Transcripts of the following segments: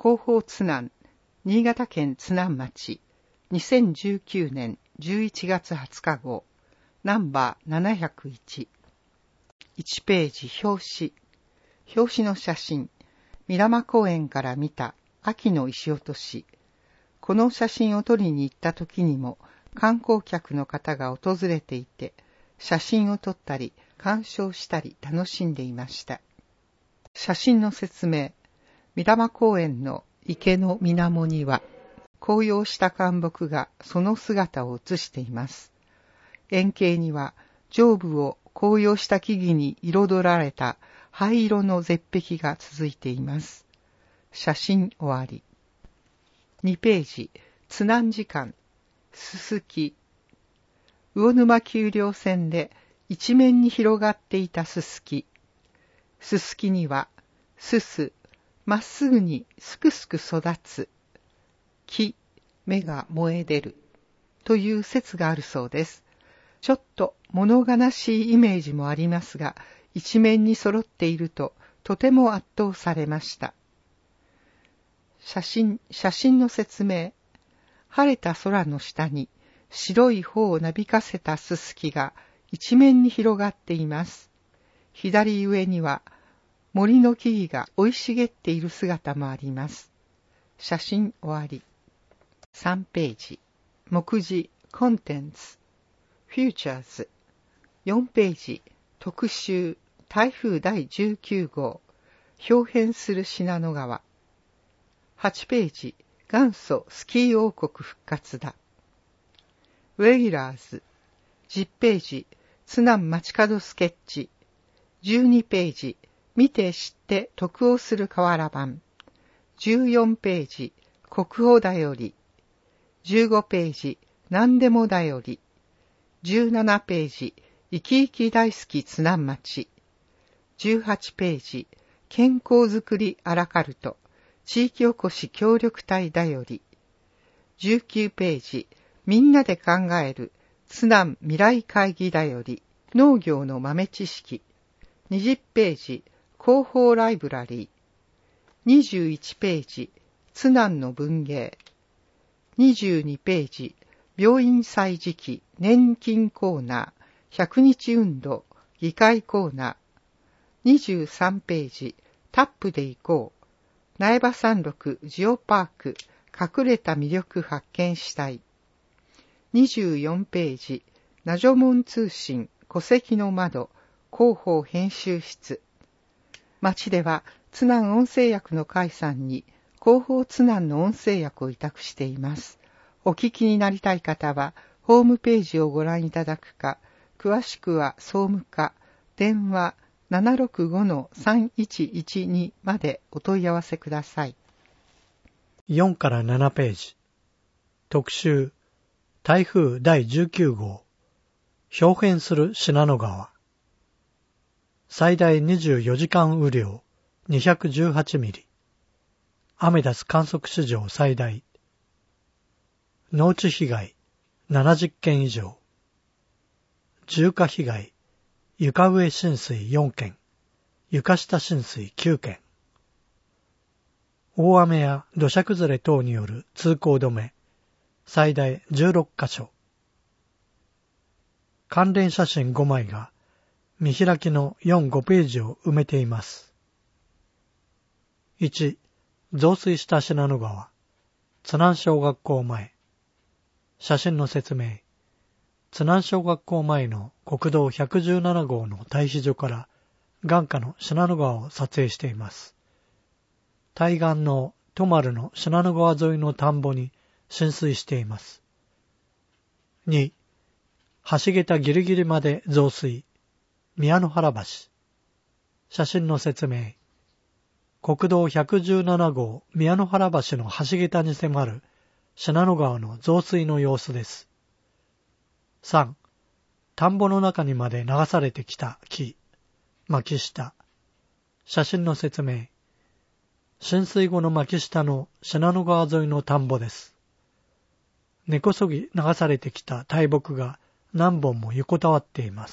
広報津南、新潟県津南町、2019年11月20日号、ナンバー701。1ページ表紙の写真、ミラマ公園から見た秋の石落とし。この写真を撮りに行った時にも観光客の方が訪れていて、写真を撮ったり鑑賞したり楽しんでいました。写真の説明。ミラマ公園の池の水面には紅葉した灌木がその姿を映しています。円形には上部を紅葉した木々に彩られた灰色の絶壁が続いています。写真終わり。2ページ、津南時間、すすき。魚沼丘陵線で一面に広がっていたすすき。すすきには、まっすぐにすくすく育つ。芽が燃え出る。という説があるそうです。ちょっと物悲しいイメージもありますが、一面に揃っているととても圧倒されました。写真の説明。晴れた空の下に白い帆をなびかせたすすきが一面に広がっています。左上には森の木々が生い茂っている姿もあります。写真終わり。3ページ。目次、コンテンツ、フューチャーズ。4ページ。特集、台風第19号、表変する信濃川。8ページ。元祖スキー王国復活だ。レギュラーズ。10ページ。津南街角スケッチ。12ページ。見て知って得をする瓦版。14ページ。国宝だより。15ページ。何でもだより。17ページ。生き生き大好き津南町。18ページ。健康づくりアラカルト。地域おこし協力隊だより。19ページ。みんなで考える津南未来会議だより。農業の豆知識。20ページ。広報ライブラリー。21ページ。津南の文芸。22ページ。病院歳時期年金コーナー。100日運動議会コーナー。23ページ。タップで行こう。苗場山麓ジオパーク隠れた魅力発見したい。24ページ。ナジョモン通信戸籍の窓広報編集室。町では津南音声訳の会さんに広報津南の音声訳を委託しています。お聞きになりたい方はホームページをご覧いただくか、詳しくは総務課電話 765-3112 までお問い合わせください。 4から7ページ。特集、台風第19号、表変する信濃川。最大24時間雨量218ミリ。アメダス観測史上最大。農地被害70件以上。住家被害、床上浸水4件、床下浸水9件。大雨や土砂崩れ等による通行止め、最大16カ所。関連写真5枚が見開きの4、5ページを埋めています。1、増水した信濃川、津南小学校前。写真の説明。津南小学校前の国道117号の対比所から眼下の信濃川を撮影しています。対岸の都丸の信濃川沿いの田んぼに浸水しています。2、橋桁ギリギリまで増水。宮の原橋。写真の説明。国道117号宮の原橋の橋桁に迫る信濃川の増水の様子です。3、田んぼの中にまで流されてきた木、巻下。写真の説明。浸水後の巻下の信濃川沿いの田んぼです。根こそぎ流されてきた大木が何本も横たわっています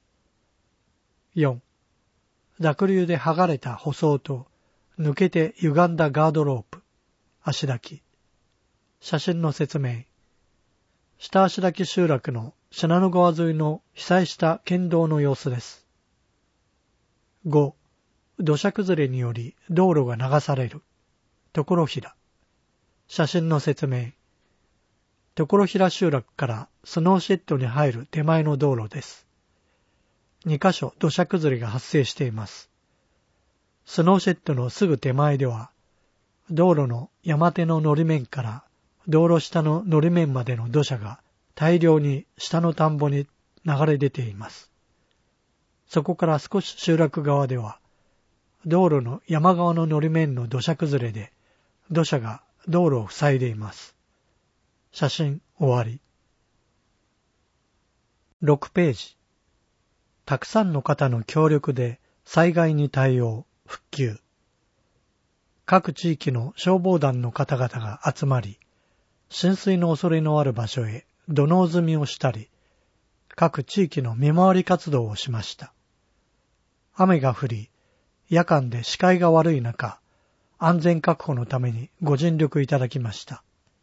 。4、濁流で剥がれた舗装と抜けて歪んだガードロープ。 足滝。写真の説明。下足滝集落の信濃川沿いの被災した県道の様子です。5. 土砂崩れにより道路が流される。所平。写真の説明。所平集落からスノーシェッドに入る手前の道路です。2カ所土砂崩れが発生しています。スノーシェッドのすぐ手前では、道路の山手ののり面から道路下ののり面までの土砂が大量に下の田んぼに流れ出ています。そこから少し集落側では、道路の山側ののり面の土砂崩れで土砂が道路を塞いでいます。写真終わり。6ページ。たくさんの方の協力で災害に対応、復旧。各地域の消防団の方々が集まり、浸水の恐れのある場所へ土のう積みをしたり、各地域の見回り活動をしました。雨が降り、夜間で視界が悪い中、安全確保のためにご尽力いただきました。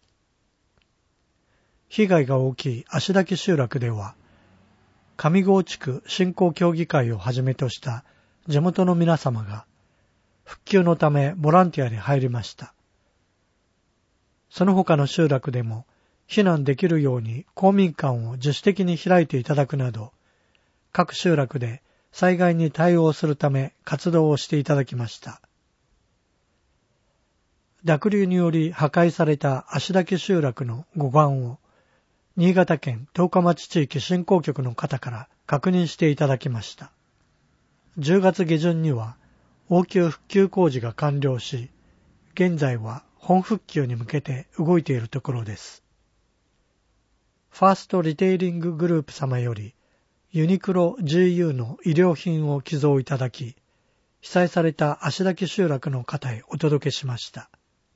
被害が大きい足滝集落では、上郷地区振興協議会をはじめとした地元の皆様が、復旧のためボランティアで入りました。その他の集落でも、避難できるように公民館を自主的に開いていただくなど、各集落で災害に対応するため活動をしていただきました。濁流により破壊された足滝集落の護岸を、新潟県十日町地域振興局の方から確認していただきました。10月下旬には応急復旧工事が完了し、現在は本復旧に向けて動いているところです。ファーストリテイリンググループ様よりユニクロ GU の衣料品を寄贈いただき、被災された足滝集落の方へお届けしました。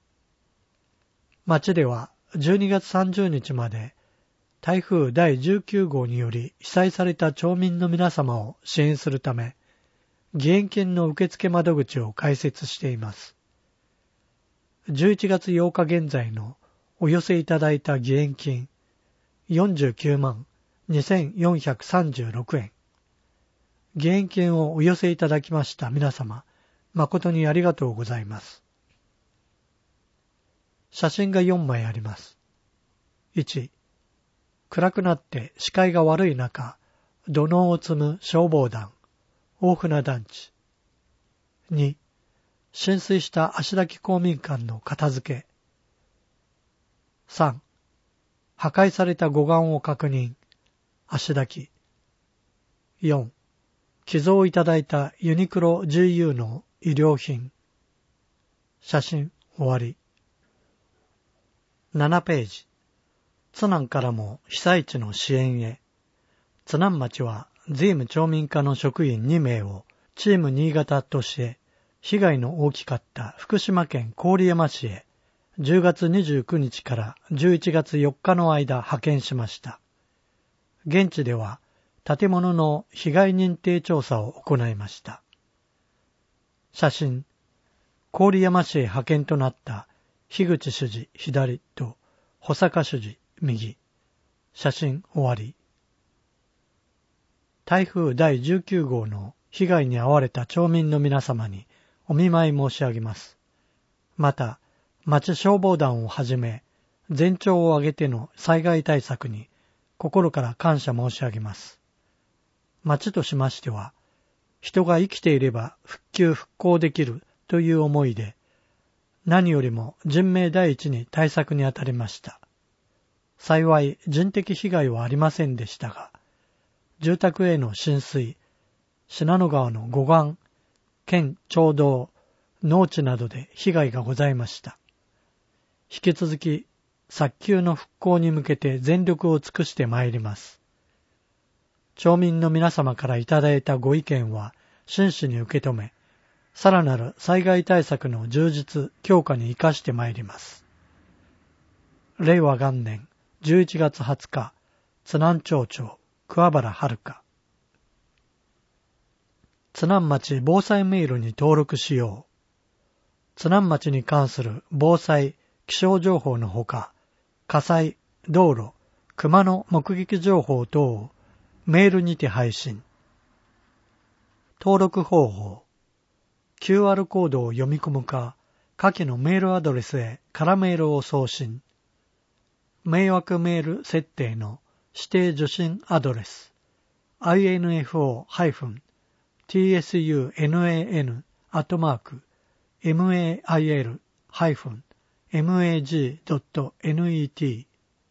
町では12月30日まで台風第19号により被災された町民の皆様を支援するため、義援金の受付窓口を開設しています。11月8日現在のお寄せいただいた義援金49万2436円。義援金をお寄せいただきました皆様、誠にありがとうございます。写真が4枚あります。1、暗くなって視界が悪い中、土のうを積む消防団、大船団地。2、浸水した足滝公民館の片付け。3、破壊された護岸を確認、足滝。4、寄贈いただいたユニクロ GU の衣料品。写真終わり。7ページ。津南からも被災地の支援へ。津南町は税務町民課の職員2名をチーム新潟として被害の大きかった福島県郡山市へ10月29日から11月4日の間派遣しました。現地では建物の被害認定調査を行いました。写真、郡山市へ派遣となった樋口主事左と保坂主事右。写真終わり。台風第19号の被害に遭われた町民の皆様にお見舞い申し上げます。また、町消防団をはじめ、全町を挙げての災害対策に心から感謝申し上げます。町としましては、人が生きていれば復旧復興できるという思いで、何よりも人命第一に対策に当たりました。幸い人的被害はありませんでしたが、住宅への浸水、信濃川の護岸、県町道、農地などで被害がございました。引き続き、早急の復興に向けて全力を尽くしてまいります。町民の皆様からいただいたご意見は真摯に受け止め、さらなる災害対策の充実、強化に生かしてまいります。令和元年11月20日、津南町長、桑原遥。津南町防災メールに登録しよう。津南町に関する防災、 気象情報のほか、火災、道路、熊の目撃情報等をメールにて配信。登録方法。QR コードを読み込むか、下記のメールアドレスへ空メールを送信。迷惑メール設定の指定受信アドレス。info-tsunan@mail-mag.net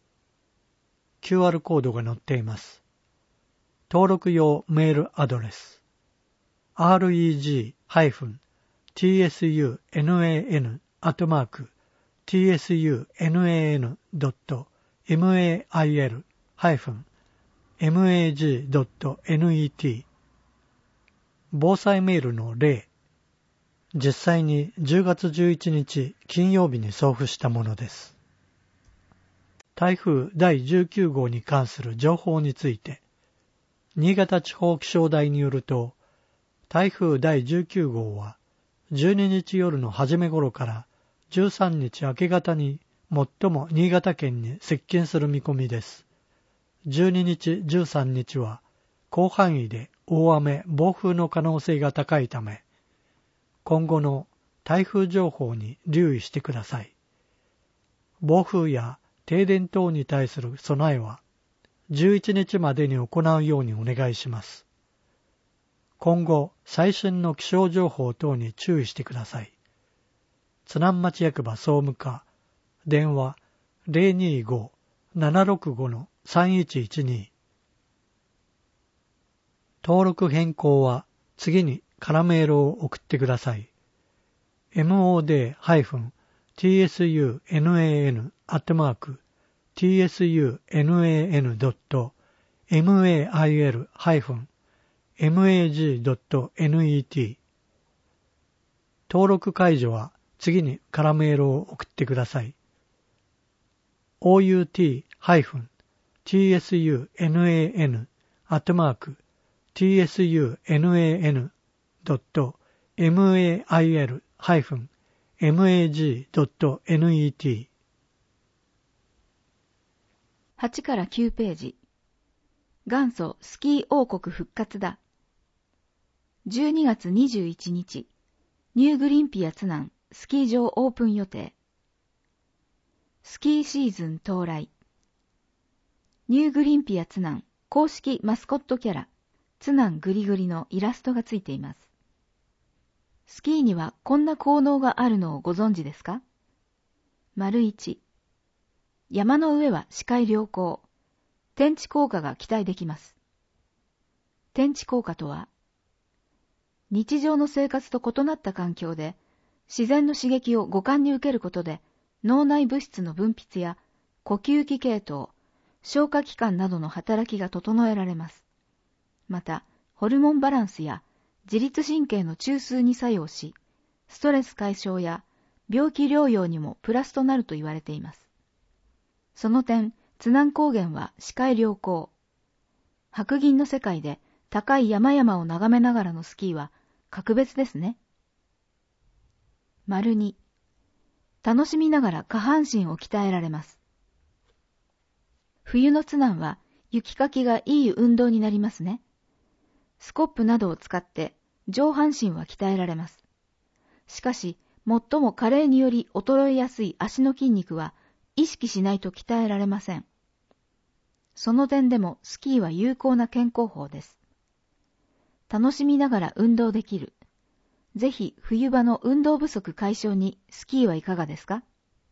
QR コードが載っています。登録用メールアドレス。reg-tsunan@tsunan.mail-mag.net 防災メールの例。実際に10月11日金曜日に送付したものです。台風第19号に関する情報について、新潟地方気象台によると、台風第19号は12日夜の初め頃から13日明け方に最も新潟県に接近する見込みです。12日、13日は広範囲で大雨、暴風の可能性が高いため、今後の台風情報に留意してください。暴風や停電等に対する備えは11日までに行うようにお願いします。今後、最新の気象情報等に注意してください。津南町役場総務課、電話 025-765-3112。登録変更は次に空メールを送ってください。mod-tsunan@tsunan.mail-mag.net 登録解除は次に空メールを送ってください。out-tsunan@tsunan.mail-mag.net 8から9ページ。元祖スキー王国復活だ。12月21日、ニューグリンピア津南スキー場オープン予定。スキーシーズン到来。ニューグリンピア津南公式マスコットキャラ、津南グリグリのイラストがついています。スキーにはこんな効能があるのをご存知ですか？ 1. 山の上は視界良好。天地効果が期待できます。天地効果とは、日常の生活と異なった環境で、自然の刺激を五感に受けることで、脳内物質の分泌や呼吸器系統、消化器官などの働きが整えられます。また、ホルモンバランスや自律神経の中枢に作用し、ストレス解消や病気療養にもプラスとなると言われています。その点、津南高原は視界良好。白銀の世界で高い山々を眺めながらのスキーは格別ですね。2. 楽しみながら下半身を鍛えられます。冬の津南は雪かきがいい運動になりますね。スコップなどを使って上半身は鍛えられます。しかし、最も加齢により衰えやすい足の筋肉は意識しないと鍛えられません。その点でもスキーは有効な健康法です。楽しみながら運動できる。ぜひ冬場の運動不足解消にスキーはいかがですか？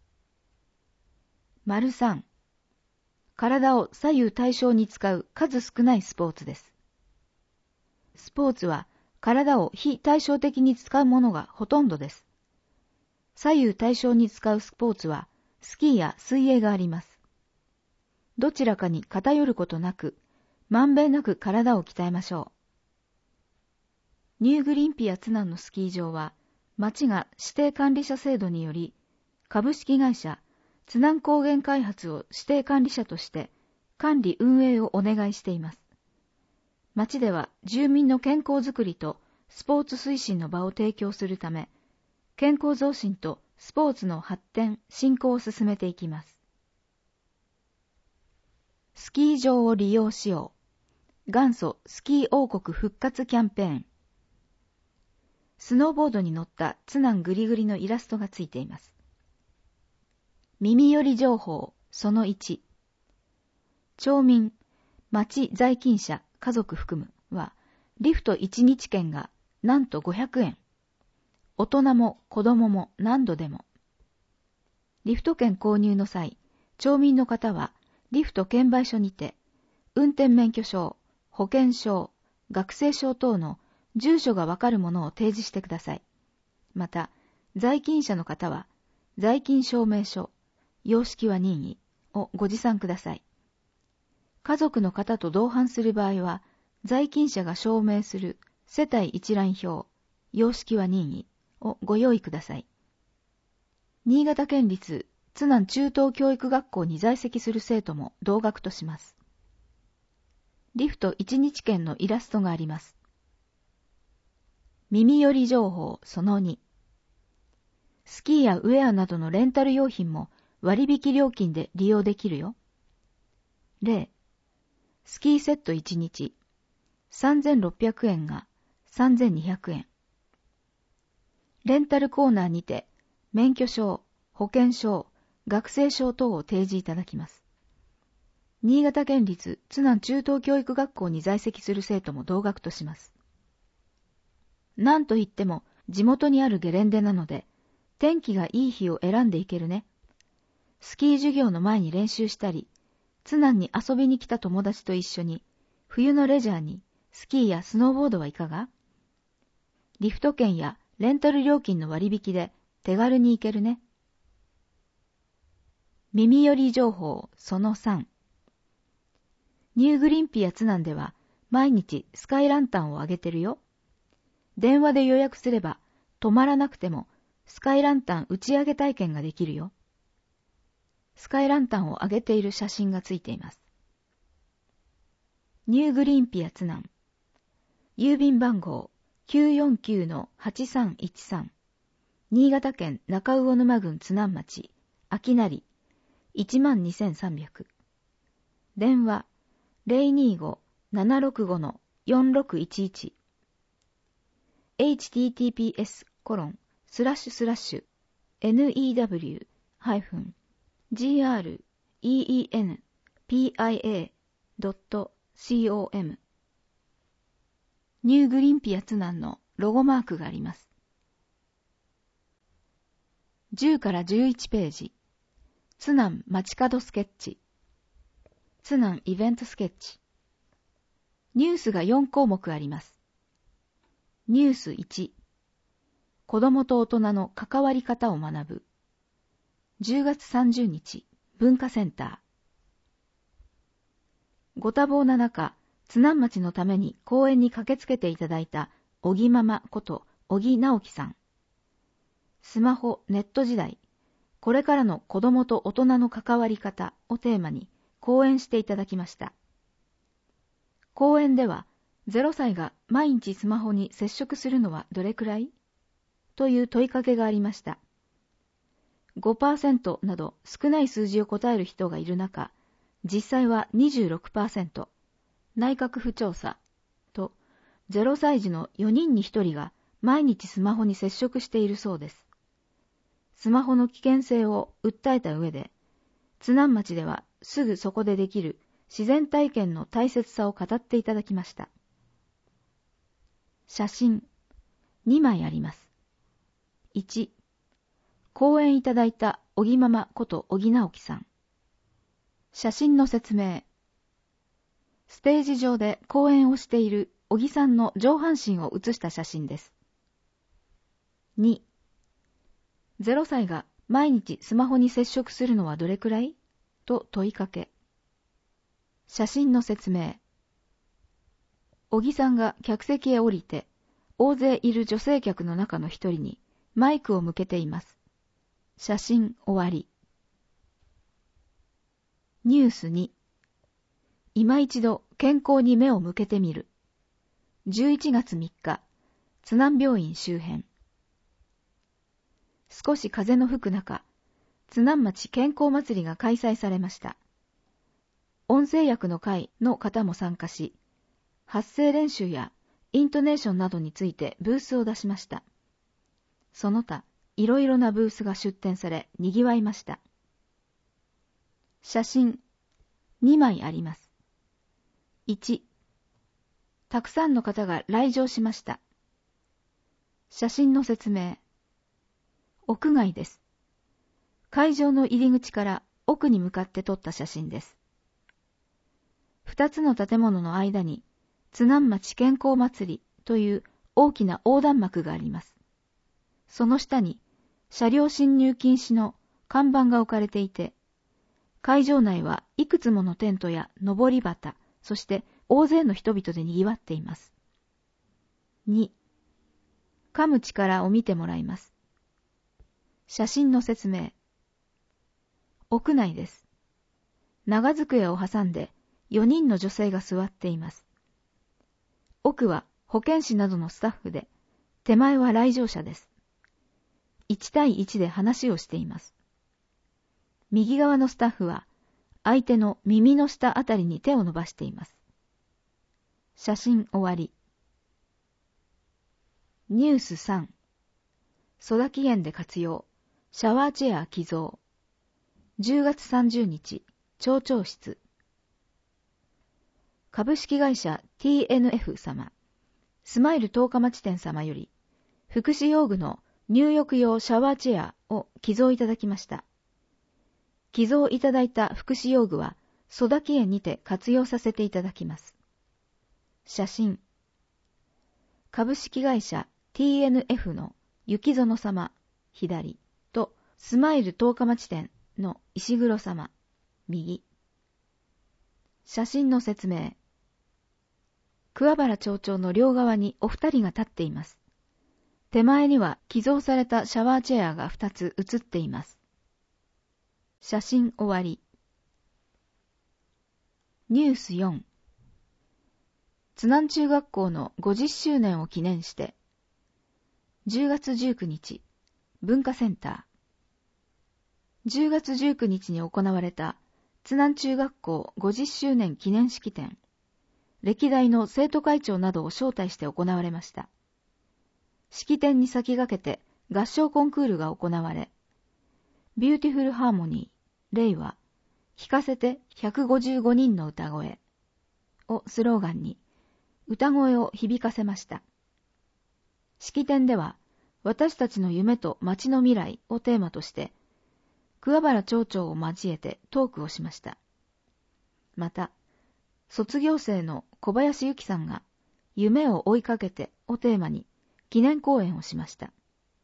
3. 体を左右対称に使う数少ないスポーツです。スポーツは体を非対称的に使うものがほとんどです。左右対称に使うスポーツはスキーや水泳があります。どちらかに偏ることなく、まんべんなく体を鍛えましょう。ニューグリンピア津南のスキー場は、町が指定管理者制度により、株式会社津南高原開発を指定管理者として管理運営をお願いしています。町では住民の健康づくりとスポーツ推進の場を提供するため、健康増進とスポーツの発展、振興を進めていきます。スキー場を利用しよう。元祖スキー王国復活キャンペーン。スノーボードに乗ったツナングリグリのイラストがついています。耳寄り情報その1。町民、町在勤者、家族含むは、リフト1日券がなんと500円。大人も子供も何度でも。リフト券購入の際、町民の方は、リフト券売所にて、運転免許証、保険証、学生証等の住所がわかるものを提示してください。また、在勤者の方は、在勤証明書、様式は任意をご持参ください。家族の方と同伴する場合は、在勤者が証明する世帯一覧表、様式は任意をご用意ください。新潟県立津南中等教育学校に在籍する生徒も同額とします。リフト1日券のイラストがあります。耳寄り情報その2。スキーやウェアなどのレンタル用品も割引料金で利用できるよ。例、スキーセット1日、3600円が3200円。レンタルコーナーにて、免許証、保険証、学生証等を提示いただきます。新潟県立津南中等教育学校に在籍する生徒も同額とします。なんといっても地元にあるゲレンデなので、天気がいい日を選んでいけるね。スキー授業の前に練習したり、津南に遊びに来た友達と一緒に、冬のレジャーにスキーやスノーボードはいかが？リフト券やレンタル料金の割引で手軽に行けるね。耳寄り情報その3。ニューグリンピア津南では毎日スカイランタンをあげてるよ。電話で予約すれば泊まらなくてもスカイランタン打ち上げ体験ができるよ。スカイランタンをあげている写真がついています。ニューグリンピア津南。郵便番号 949-8313 新潟県中魚沼郡津南町秋成 12300 電話 025-765-4611 https://new-greenpia.com ニューグリンピア津南のロゴマークがあります。10から11ページ。津南街角スケッチ。津南イベントスケッチ。ニュースが4項目あります。ニュース1。子供と大人の関わり方を学ぶ。10月30日、文化センター。ご多忙な中、津南町のために講演に駆けつけていただいた小木ママこと小木直樹さん。スマホ、ネット時代、これからの子供と大人の関わり方をテーマに講演していただきました。講演では、0歳が毎日スマホに接触するのはどれくらい？という問いかけがありました。5% など少ない数字を答える人がいる中、実際は 26%、内閣府調査と0歳児の4人に1人が毎日スマホに接触しているそうです。スマホの危険性を訴えた上で、津南町ではすぐそこでできる自然体験の大切さを語っていただきました。写真2枚あります。1、講演いただいた小木ママこと小木直樹さん。写真の説明。ステージ上で講演をしている小木さんの上半身を写した写真です。2、0歳が毎日スマホに接触するのはどれくらい？と問いかけ。写真の説明。小木さんが客席へ降りて、大勢いる女性客の中の一人にマイクを向けています。写真終わり。ニュース2。今一度健康に目を向けてみる。11月3日、津南病院周辺。 少し風の吹く中、津南町健康祭りが開催されました。音声訳の会の方も参加し、発声練習やイントネーションなどについてブースを出しました。その他、いろいろなブースが出展され、賑わいました。写真、2枚あります。1、たくさんの方が来場しました。写真の説明。屋外です。会場の入り口から奥に向かって撮った写真です。2つの建物の間に津南町健康祭りという大きな横断幕があります。その下に車両進入禁止の看板が置かれていて、会場内はいくつものテントや上り旗、そして大勢の人々で賑わっています。2、噛む力を見てもらいます。写真の説明。屋内です。長机を挟んで4人の女性が座っています。奥は保健師などのスタッフで、手前は来場者です。1対1で話をしています。右側のスタッフは相手の耳の下あたりに手を伸ばしています。写真終わり。ニュース3、ソダキ園で活用、シャワーチェア寄贈。10月30日、町長室。株式会社 TNF 様、スマイル十日町店様より、福祉用具の入浴用シャワーチェアを寄贈いただきました。寄贈いただいた福祉用具は、ソダキ園にて活用させていただきます。写真。株式会社 TNF の雪園様、左と、スマイル十日町店の石黒様、右。写真の説明。桑原町長の両側にお二人が立っています。手前には寄贈されたシャワーチェアが2つ写っています。写真終わり。ニュース4、津南中学校の50周年を記念して、10月19日、文化センター。10月19日に行われた津南中学校50周年記念式典。歴代の生徒会長などを招待して行われました。式典に先駆けて合唱コンクールが行われ、ビューティフルハーモニー、令和、聞かせて155人の歌声をスローガンに歌声を響かせました。式典では、私たちの夢と街の未来をテーマとして、桑原町長を交えてトークをしました。また、卒業生の小林由紀さんが夢を追いかけてをテーマに記念講演をしました。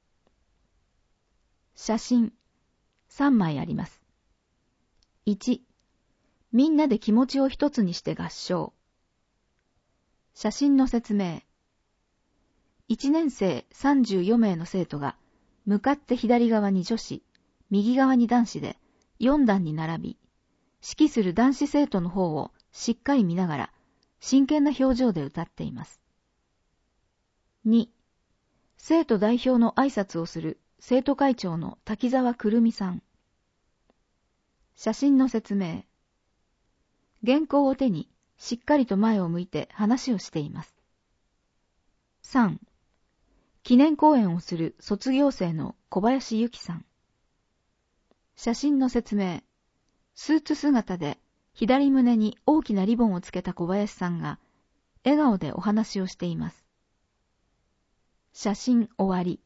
写真3枚あります。1、みんなで気持ちを一つにして合唱。写真の説明。1年生34名の生徒が向かって左側に女子、右側に男子で4段に並び、指揮する男子生徒の方をしっかり見ながら真剣な表情で歌っています。2、生徒代表の挨拶をする生徒会長の滝沢くるみさん。写真の説明。原稿を手にしっかりと前を向いて話をしています。3、記念講演をする卒業生の小林由紀さん。写真の説明。スーツ姿で左胸に大きなリボンをつけた小林さんが笑顔でお話をしています。写真終わり。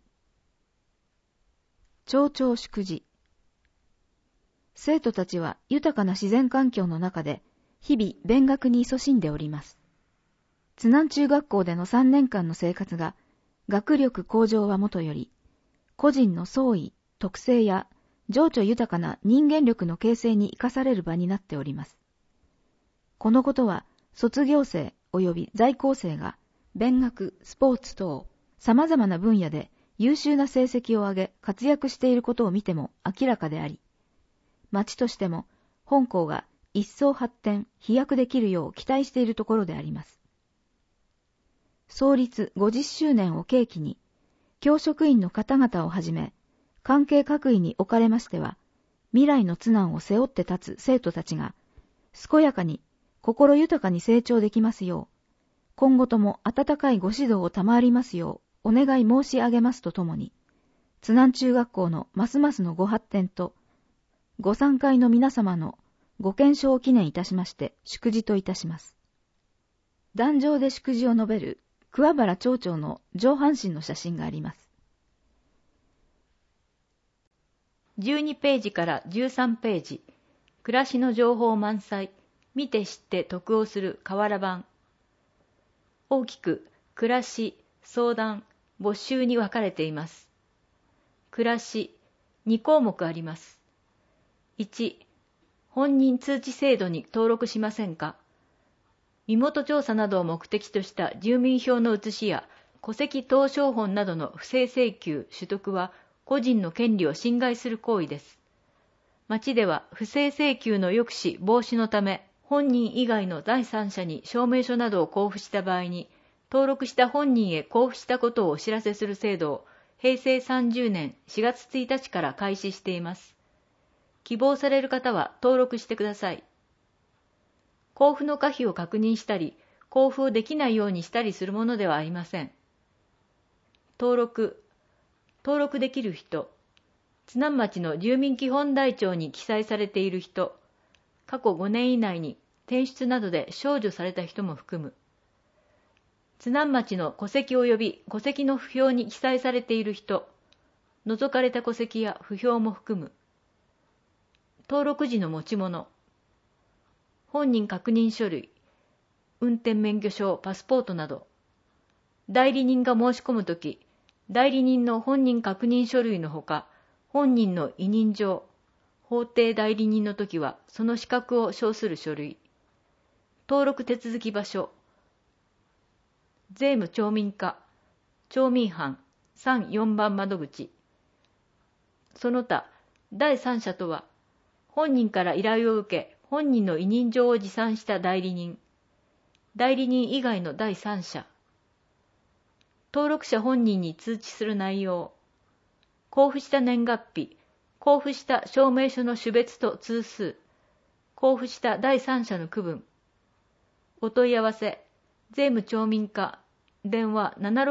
町長祝辞。生徒たちは豊かな自然環境の中で日々勉学に勤しんでおります。津南中学校での3年間の生活が学力向上はもとより、個人の創意、特性や情緒豊かな人間力の形成に生かされる場になっております。このことは卒業生及び在校生が勉学、スポーツ等様々な分野で優秀な成績を上げ活躍していることを見ても明らかであり、町としても本校が一層発展、飛躍できるよう期待しているところであります。創立50周年を契機に、教職員の方々をはじめ、 関係各位におかれましては、未来の津難を背負って立つ生徒たちが、健やかに、心豊かに成長できますよう、今後とも温かいご指導を賜りますよう、お願い申し上げますとともに、津南中学校のますますのご発展と、ご参会の皆様のご健勝を記念いたしまして、祝辞といたします。壇上で祝辞を述べる、桑原町長の上半身の写真があります。 12ページから13ページ、暮らしの情報満載、見て知って得をする瓦版。大きく、暮らし、相談、没収に分かれています。暮らし、2項目あります。1、本人通知制度に登録しませんか？身元調査などを目的とした住民票の写しや戸籍謄商本などの不正請求・取得は個人の権利を侵害する行為です。町では不正請求の抑止・防止のため、本人以外の第三者に証明書などを交付した場合に、登録した本人へ交付したことをお知らせする制度を平成30年4月1日から開始しています。希望される方は登録してください。交付の可否を確認したり、交付をできないようにしたりするものではありません。登録できる人、津南町の住民基本台帳に記載されている人、過去5年以内に転出などで消除された人も含む。津南町の戸籍及び戸籍の不評に記載されている人、除かれた戸籍や不評も含む。登録時の持ち物、本人確認書類、運転免許証、パスポートなど。代理人が申し込むとき、代理人の本人確認書類のほか、本人の委任状、法定代理人のときはその資格を証する書類。登録手続き場所、税務町民課、町民班3、4番窓口。その他、第三者とは、本人から依頼を受け、本人の委任状を持参した代理人、代理人以外の第三者、登録者本人に通知する内容、交付した年月日、交付した証明書の種別と通数、交付した第三者の区分、お問い合わせ、税務町民課、電話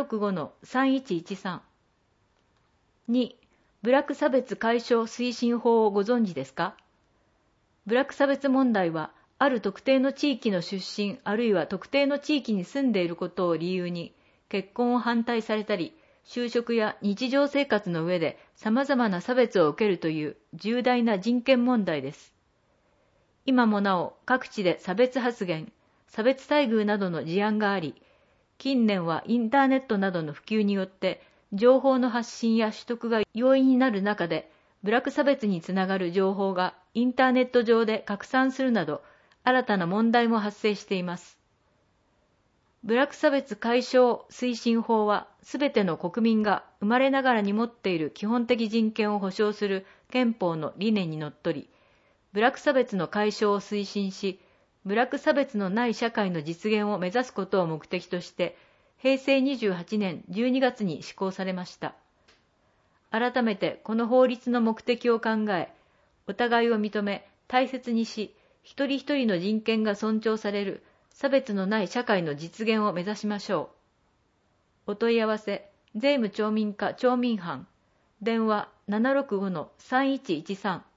765-3113。2、部落差別解消推進法をご存知ですか？部落差別問題は、ある特定の地域の出身あるいは特定の地域に住んでいることを理由に、結婚を反対されたり、就職や日常生活の上で様々な差別を受けるという重大な人権問題です。今もなお各地で差別発言、差別待遇などの事案があり、近年はインターネットなどの普及によって情報の発信や取得が容易になる中で、部落差別につながる情報がインターネット上で拡散するなど、新たな問題も発生しています。部落差別解消推進法は、すべての国民が生まれながらに持っている基本的人権を保障する憲法の理念にのっとり、部落差別の解消を推進し、部落差別のない社会の実現を目指すことを目的として、平成28年12月に施行されました。改めてこの法律の目的を考え、お互いを認め、大切にし、一人一人の人権が尊重される差別のない社会の実現を目指しましょう。お問い合わせ、税務町民課町民班、電話 765-3113。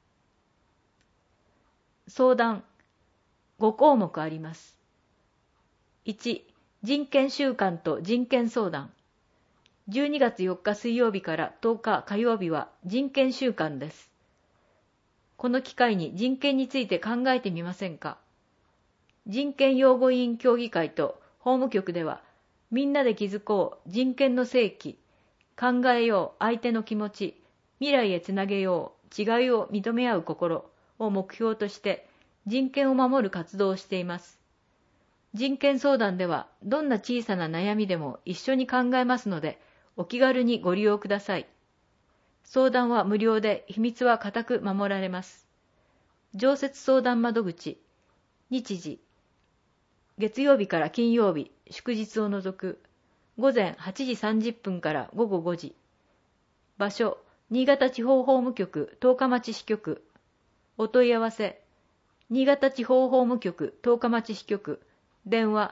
相談、5項目あります。1、人権週間と人権相談。12月4日水曜日から10日火曜日は人権週間です。この機会に人権について考えてみませんか？人権擁護委員協議会と法務局では、みんなで気づこう人権の正規、考えよう相手の気持ち、未来へつなげよう違いを認め合う心を目標として人権を守る活動をしています。人権相談ではどんな小さな悩みでも一緒に考えますので、お気軽にご利用ください。相談は無料で秘密は固く守られます。常設相談窓口、日時、月曜日から金曜日、祝日を除く、午前8時30分から午後5時。場所、 新潟地方法務局十日町支局。お問い合わせ、新潟地方法務局十日町支局、電話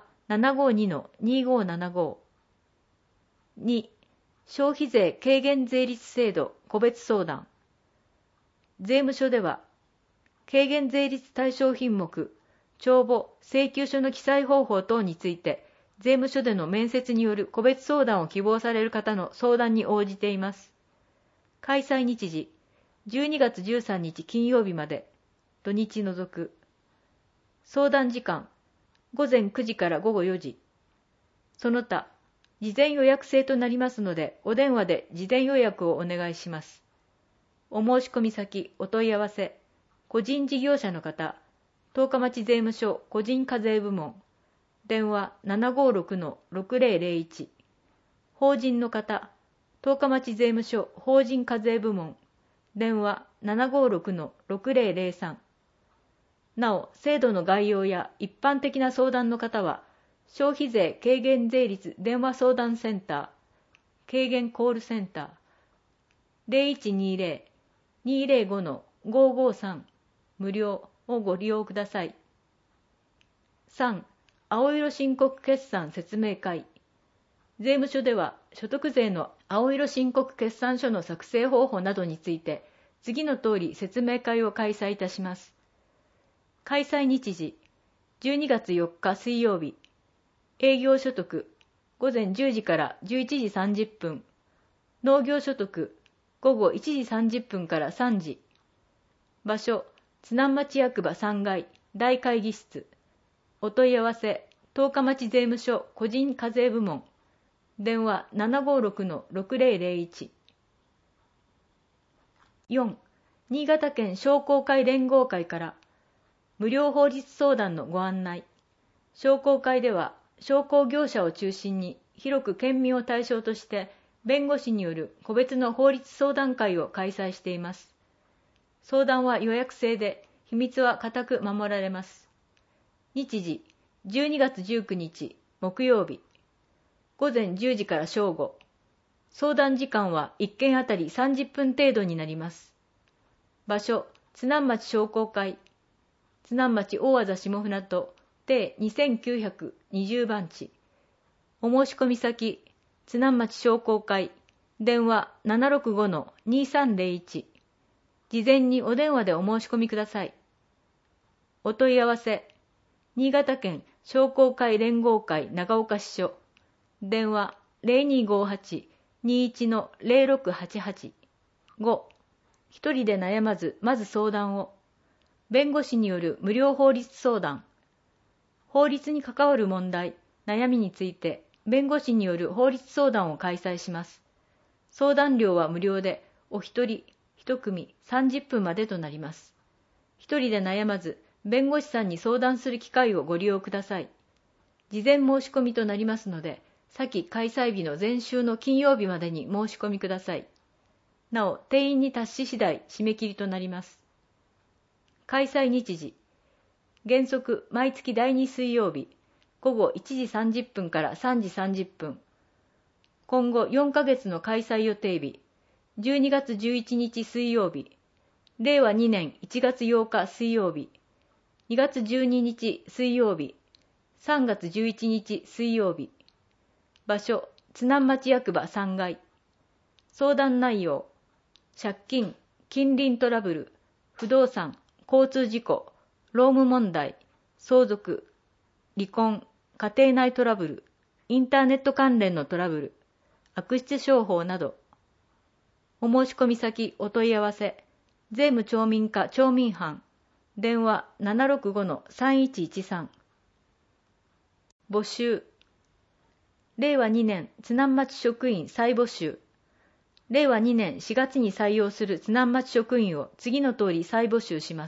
752-2575。2、消費税軽減税率制度個別相談。税務署では、軽減税率対象品目、帳簿、請求書の記載方法等について、税務署での面接による個別相談を希望される方の相談に応じています。開催日時、12月13日金曜日まで、土日除く。相談時間、午前9時から午後4時。その他、事前予約制となりますので、お電話で事前予約をお願いします。お申し込み先、お問い合わせ、個人事業者の方、十日町税務署個人課税部門、電話 756-6001。法人の方、十日町税務署法人課税部門、電話 756-6003。なお、制度の概要や一般的な相談の方は、消費税軽減税率電話相談センター、軽減コールセンター、0120-205-553、無料をご利用ください。3、青色申告決算説明会。税務署では、所得税の青色申告決算書の作成方法などについて、次の通り説明会を開催いたします。開催日時、12月4日水曜日。営業所得、午前10時から11時30分。農業所得、午後1時30分から3時。場所、津南町役場3階、大会議室。お問い合わせ、十日町税務署個人課税部門。電話 756-6001。4、新潟県商工会連合会から、無料法律相談のご案内。商工会では、商工業者を中心に広く県民を対象として弁護士による個別の法律相談会を開催しています。相談は予約制で秘密は固く守られます。日時、12月19日木曜日、午前10時から正午。相談時間は1件あたり30分程度になります。場所、津南町商工会、津南町大字下船渡第2920番地。お申し込み先、津南町商工会、電話 765-2301。事前にお電話でお申し込みください。お問い合わせ、新潟県商工会連合会長岡支所、電話 0258-21-0688。5、一人で悩まず、まず相談を。弁護士による無料法律相談。法律に関わる問題、悩みについて、弁護士による法律相談を開催します。相談料は無料で、お一人、一組30分までとなります。一人で悩まず、弁護士さんに相談する機会をご利用ください。事前申し込みとなりますので、先開催日の前週の金曜日までに申し込みください。なお、定員に達し次第、締め切りとなります。開催日時、原則毎月第2水曜日、午後1時30分から3時30分。今後4ヶ月の開催予定日、12月11日水曜日、令和2年1月8日水曜日、2月12日水曜日、3月11日水曜日。場所、津南町役場3階。相談内容、借金、近隣トラブル、不動産、交通事故、労務問題、相続、離婚、家庭内トラブル、インターネット関連のトラブル、悪質商法など。お申し込み先、お問い合わせ、税務町民課町民班、電話 765-3113。募集。令和2年津南町職員再募集。令和2年4月に採用する津南町職員を次の通り再募集します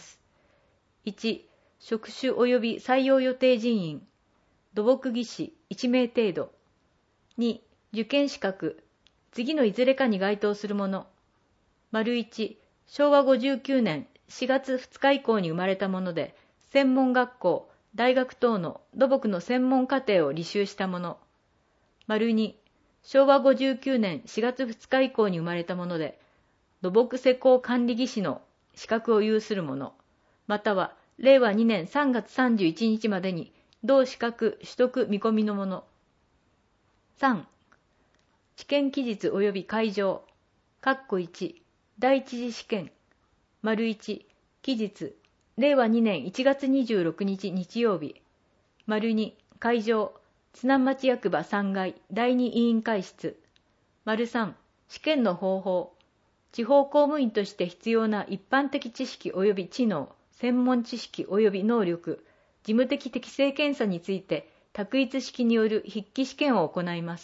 。1、職種及び採用予定人員、土木技師1名程度。2、受験資格、次のいずれかに該当するもの。1、昭和59年4月2日以降に生まれたもので、専門学校、大学等の土木の専門課程を履修したもの。2、昭和59年4月2日以降に生まれたもので、 土木施工管理技師の資格を有する者、または令和2年3月31日までに同資格取得見込みの者。3、試験期日及び会場、1、第一次試験、1、期日、令和2年1月26日日曜日、2、会場、津南町役場3階第2委員会室、3、試験の方法、地方公務員として必要な一般的知識及び知能、専門知識及び能力、事務的適正検査について択一式による筆記試験を行います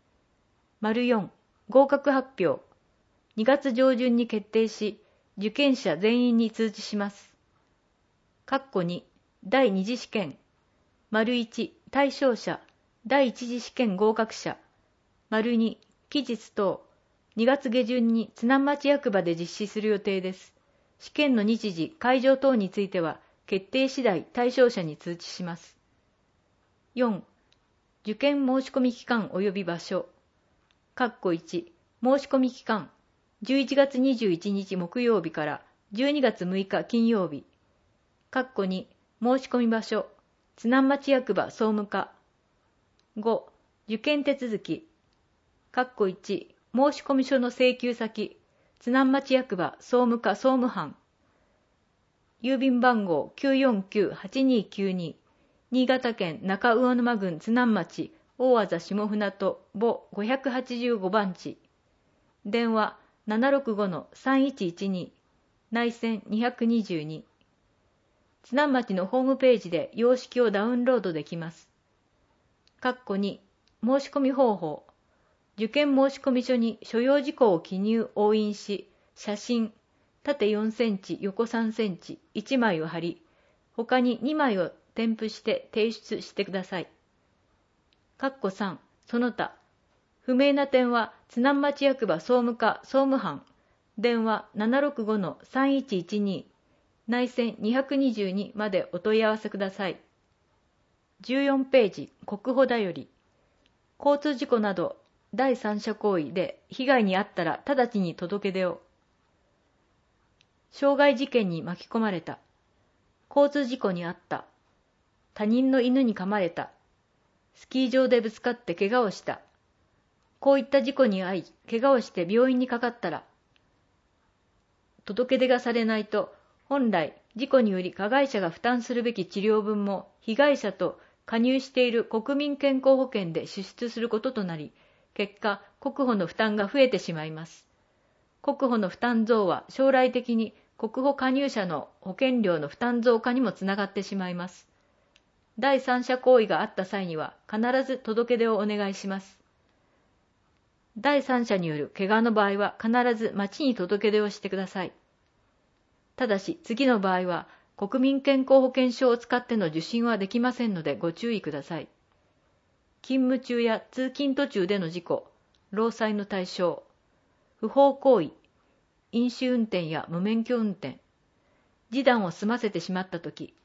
。4、合格発表、2月上旬に決定し、受験者全員に通知します。2、第二次試験、1、対象者、第一次試験合格者、2、期日等、2月下旬に津南町役場で実施する予定です。試験の日時、会場等については、決定次第対象者に通知します。4、受験申込期間及び場所、1、申込期間、11月21日木曜日から12月6日金曜日、2、申込場所、津南町役場総務課。5、受験手続き、1、申込書の請求先、津南町役場総務課総務班。郵便番号 949-8292、新潟県中魚沼郡津南町大字下船渡母585番地。電話 765-3112、内線222。津南町のホームページで様式をダウンロードできます。2、申込方法。受験申込書に所要事項を記入・押印し、写真、縦4センチ、横3センチ、1枚を貼り、他に2枚を添付して提出してください。3、その他。不明な点は津南町役場総務課総務班、電話 765-3112、内線222までお問い合わせください。14ページ、国保だより。交通事故など第三者行為で被害に遭ったら直ちに届け出を。傷害事件に巻き込まれた。交通事故に遭った。他人の犬に噛まれた。スキー場でぶつかって怪我をした。こういった事故に遭い、怪我をして病院にかかったら、届け出がされないと、本来事故により加害者が負担するべき治療分も被害者と加入している国民健康保険で支出することとなり、結果、国保の負担が増えてしまいます。国保の負担増は将来的に国保加入者の保険料の負担増加にもつながってしまいます。第三者行為があった際には必ず届け出をお願いします。第三者による怪我の場合は必ず町に届け出をしてください。ただし次の場合は国民健康保険証を使っての受診はできませんのでご注意ください。勤務中や通勤途中での事故、労災の対象、不法行為、飲酒運転や無免許運転、示談を済ませてしまったとき、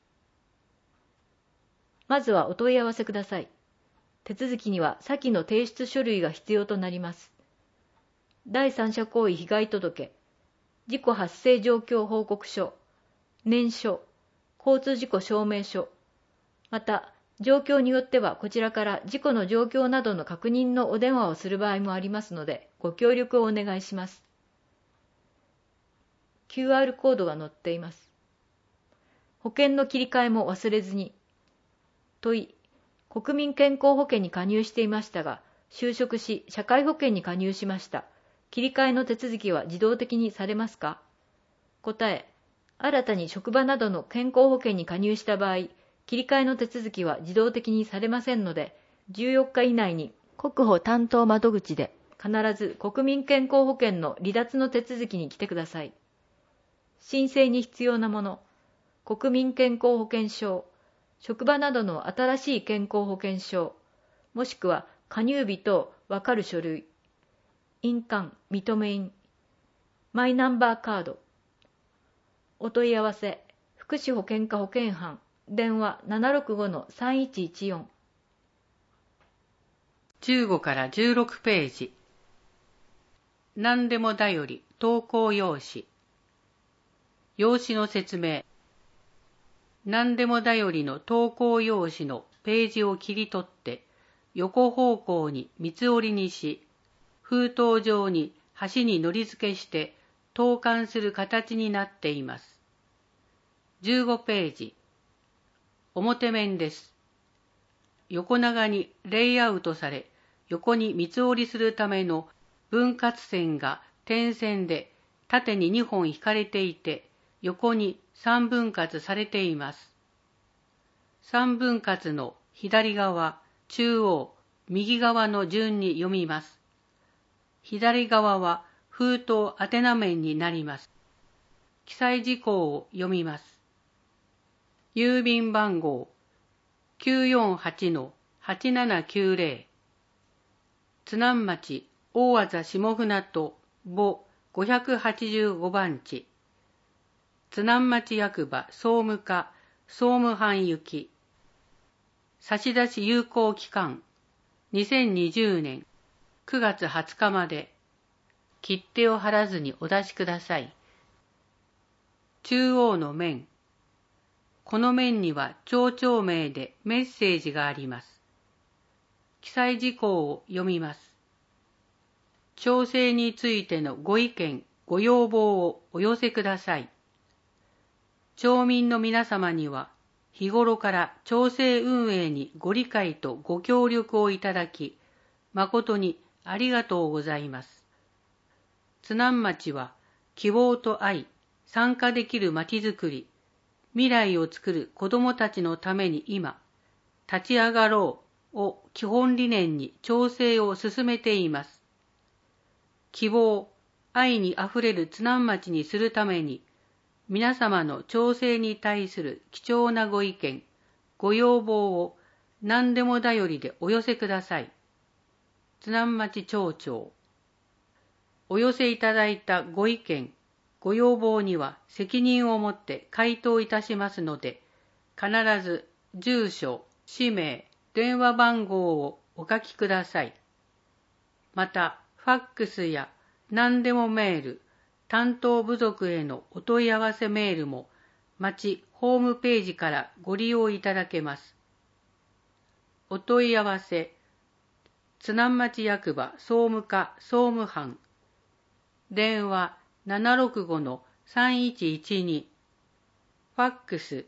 まずはお問い合わせください。手続きには先の提出書類が必要となります。第三者行為被害届、事故発生状況報告書、念書、交通事故証明書、また、状況によってはこちらから事故の状況などの確認のお電話をする場合もありますので、ご協力をお願いします。QR コードが載っています。保険の切り替えも忘れずに。問い、国民健康保険に加入していましたが、就職し社会保険に加入しました。切り替えの手続きは自動的にされますか？答え、新たに職場などの健康保険に加入した場合、切り替えの手続きは自動的にされませんので、14日以内に国保担当窓口で必ず国民健康保険の離脱の手続きに来てください。申請に必要なもの、国民健康保険証、職場などの新しい健康保険証、もしくは加入日等わかる書類、印鑑、認め印、マイナンバーカード。お問い合わせ、福祉保険課保険班、電話 765-3114。 15から16ページ。何でもだより。 投稿用紙。用紙の説明。何でもだよりの投稿用紙のページを切り取って、横方向に三つ折りにし、封筒状に端に糊付けして投函する形になっています。15ページ。表面です。横長にレイアウトされ、横に三つ折りするための分割線が点線で縦に2本引かれていて、横に3分割されています。3分割の左側、中央、右側の順に読みます。左側は封筒宛名面になります。記載事項を読みます。郵便番号 948-8790 津南町大字下船渡母585番地津南町役場総務課総務班行き差出有効期間2020年9月20日まで切手を貼らずにお出しください。中央の面。この面には町長名でメッセージがあります。記載事項を読みます。町政についてのご意見、ご要望をお寄せください。町民の皆様には、日頃から町政運営にご理解とご協力をいただき、誠にありがとうございます。津南町は、希望と愛、参加できる町づくり、未来を作る子どもたちのために今、立ち上がろうを基本理念に町政を進めています。希望、愛にあふれる津南町にするために、皆様の町政に対する貴重なご意見、ご要望を何でもだよりでお寄せください。津南町町長。お寄せいただいたご意見、ご要望には責任を持って回答いたしますので、必ず住所、氏名、電話番号をお書きください。また、ファックスや何でもメール、担当部族へのお問い合わせメールも町ホームページからご利用いただけます。お問い合わせ、津南町役場総務課総務班、電話765-3112、ファックス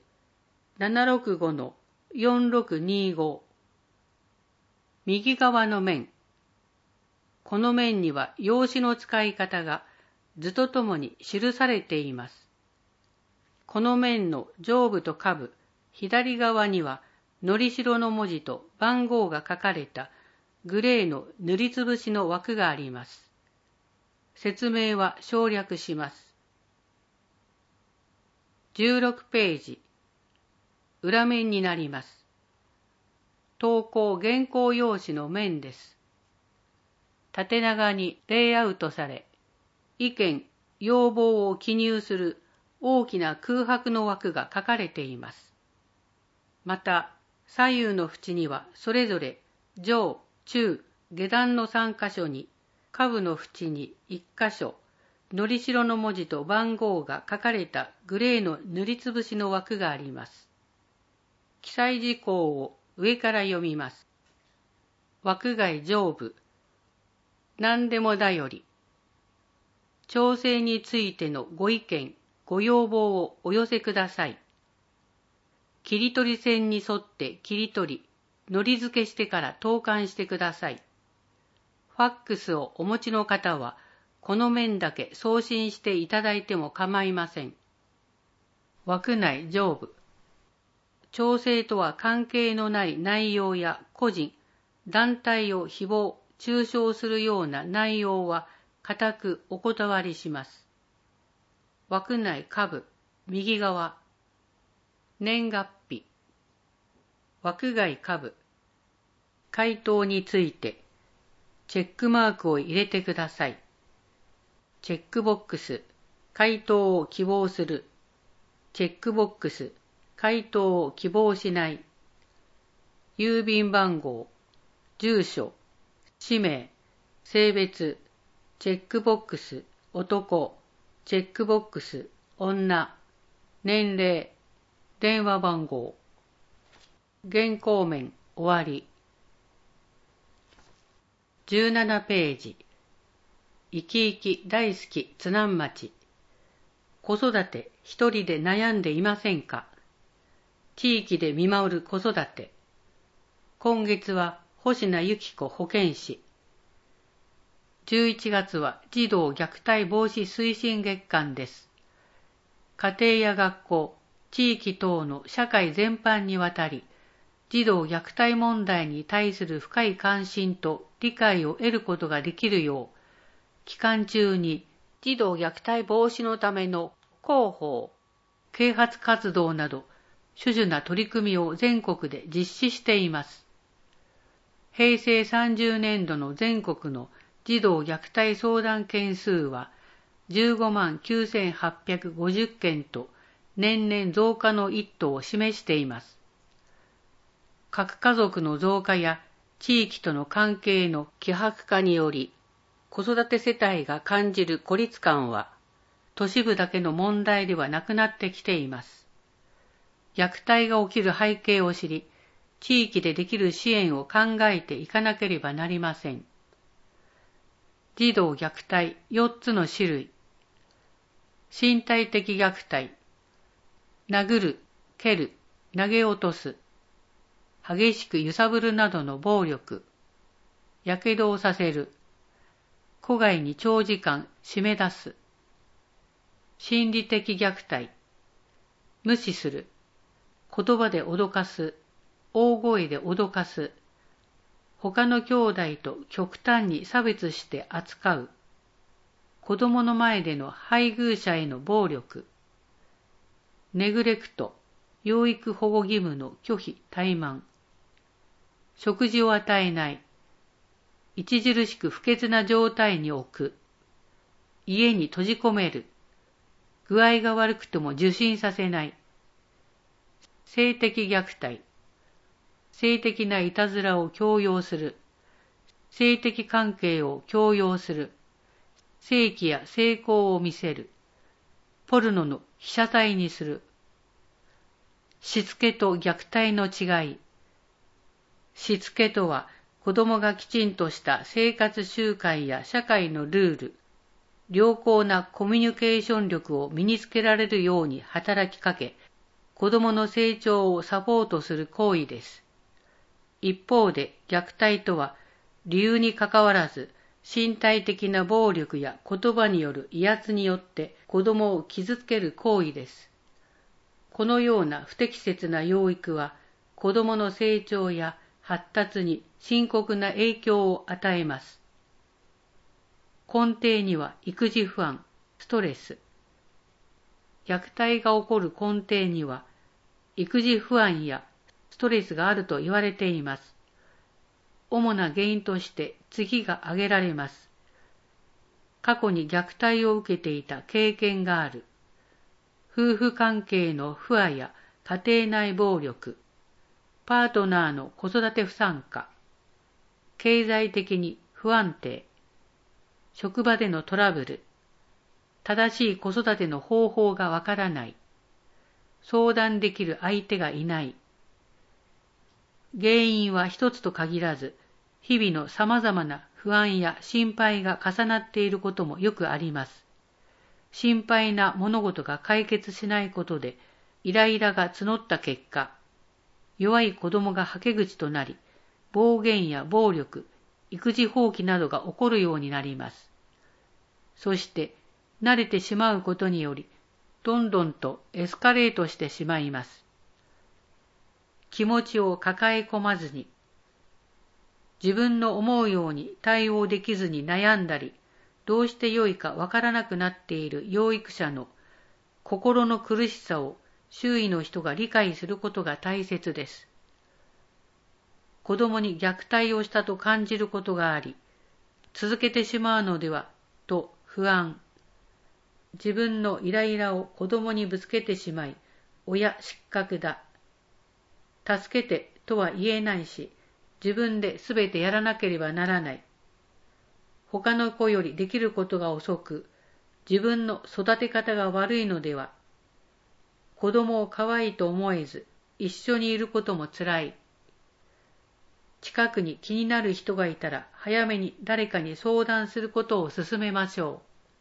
765-4625、右側の面。この面には用紙の使い方が図とともに記されています。この面の上部と下部、左側にはのりしろの文字と番号が書かれたグレーの塗りつぶしの枠があります。説明は省略します。16ページ。裏面になります。投稿原稿用紙の面です。縦長にレイアウトされ、意見、要望を記入する大きな空白の枠が書かれています。また、左右の縁にはそれぞれ上、中、下段の3箇所に、下部の縁に1箇所、のりしろの文字と番号が書かれたグレーの塗りつぶしの枠があります。記載事項を上から読みます。枠外上部。何でもだより。町政についてのご意見、ご要望をお寄せください。切り取り線に沿って切り取り、のり付けしてから投函してください。ファックスをお持ちの方は、この面だけ送信していただいても構いません。枠内上部。町政とは関係のない内容や個人、団体を誹謗、中傷するような内容は固くお断りします。枠内下部、右側。年月日。枠外下部。回答について、チェックマークを入れてください。チェックボックス、回答を希望する。チェックボックス、回答を希望しない。郵便番号、住所、氏名、性別、チェックボックス、 男、チェックボックス、女、年齢、電話番号。原稿面終わり。17ページ。生き生き大好き津南町。子育て一人で悩んでいませんか？地域で見守る子育て。今月は星名由紀子保健師。11月は児童虐待防止推進月間です。家庭や学校、地域等の社会全般にわたり、児童虐待問題に対する深い関心と理解を得ることができるよう、期間中に児童虐待防止のための広報、啓発活動など、種々な取り組みを全国で実施しています。平成30年度の全国の児童虐待相談件数は15万9850件と年々増加の一途を示しています。核家族の増加や地域との関係の希薄化により、子育て世帯が感じる孤立感は、都市部だけの問題ではなくなってきています。虐待が起きる背景を知り、地域でできる支援を考えていかなければなりません。児童虐待4つの種類。身体的虐待。殴る、蹴る、投げ落とす。激しく揺さぶるなどの暴力。やけどをさせる。戸外に長時間締め出す。心理的虐待。無視する。言葉で脅かす。大声で脅かす。他の兄弟と極端に差別して扱う。子供の前での配偶者への暴力。ネグレクト、養育保護義務の拒否怠慢。食事を与えない。著しく不潔な状態に置く。家に閉じ込める。具合が悪くても受診させない。性的虐待。性的ないたずらを強要する。性的関係を強要する。性器や性交を見せる。ポルノの被写体にする。しつけと虐待の違い。しつけとは、子供がきちんとした生活習慣や社会のルール、良好なコミュニケーション力を身につけられるように働きかけ、子供の成長をサポートする行為です。一方で虐待とは、理由にかかわらず、身体的な暴力や言葉による威圧によって子供を傷つける行為です。このような不適切な養育は、子供の成長や発達に深刻な影響を与えます。根底には育児不安、ストレス。虐待が起こる根底には、育児不安やストレスがあると言われています。主な原因として次が挙げられます。過去に虐待を受けていた経験がある。夫婦関係の不和や家庭内暴力。パートナーの子育て不参加。経済的に不安定。職場でのトラブル。正しい子育ての方法がわからない。相談できる相手がいない。原因は一つと限らず、日々の様々な不安や心配が重なっていることもよくあります。心配な物事が解決しないことで、イライラが募った結果、弱い子供がはけ口となり、暴言や暴力、育児放棄などが起こるようになります。そして、慣れてしまうことにより、どんどんとエスカレートしてしまいます。気持ちを抱え込まずに、自分の思うように対応できずに悩んだり、どうしてよいかわからなくなっている養育者の心の苦しさを周囲の人が理解することが大切です。子供に虐待をしたと感じることがあり、続けてしまうのではと不安。自分のイライラを子供にぶつけてしまい、親失格だ。助けてとは言えないし、自分で全てやらなければならない。他の子よりできることが遅く、 自分の育て方が悪いのでは。子供を可愛いと思えず、一緒にいることもつらい。近くに気になる人がいたら、早めに誰かに相談することを勧めましょう。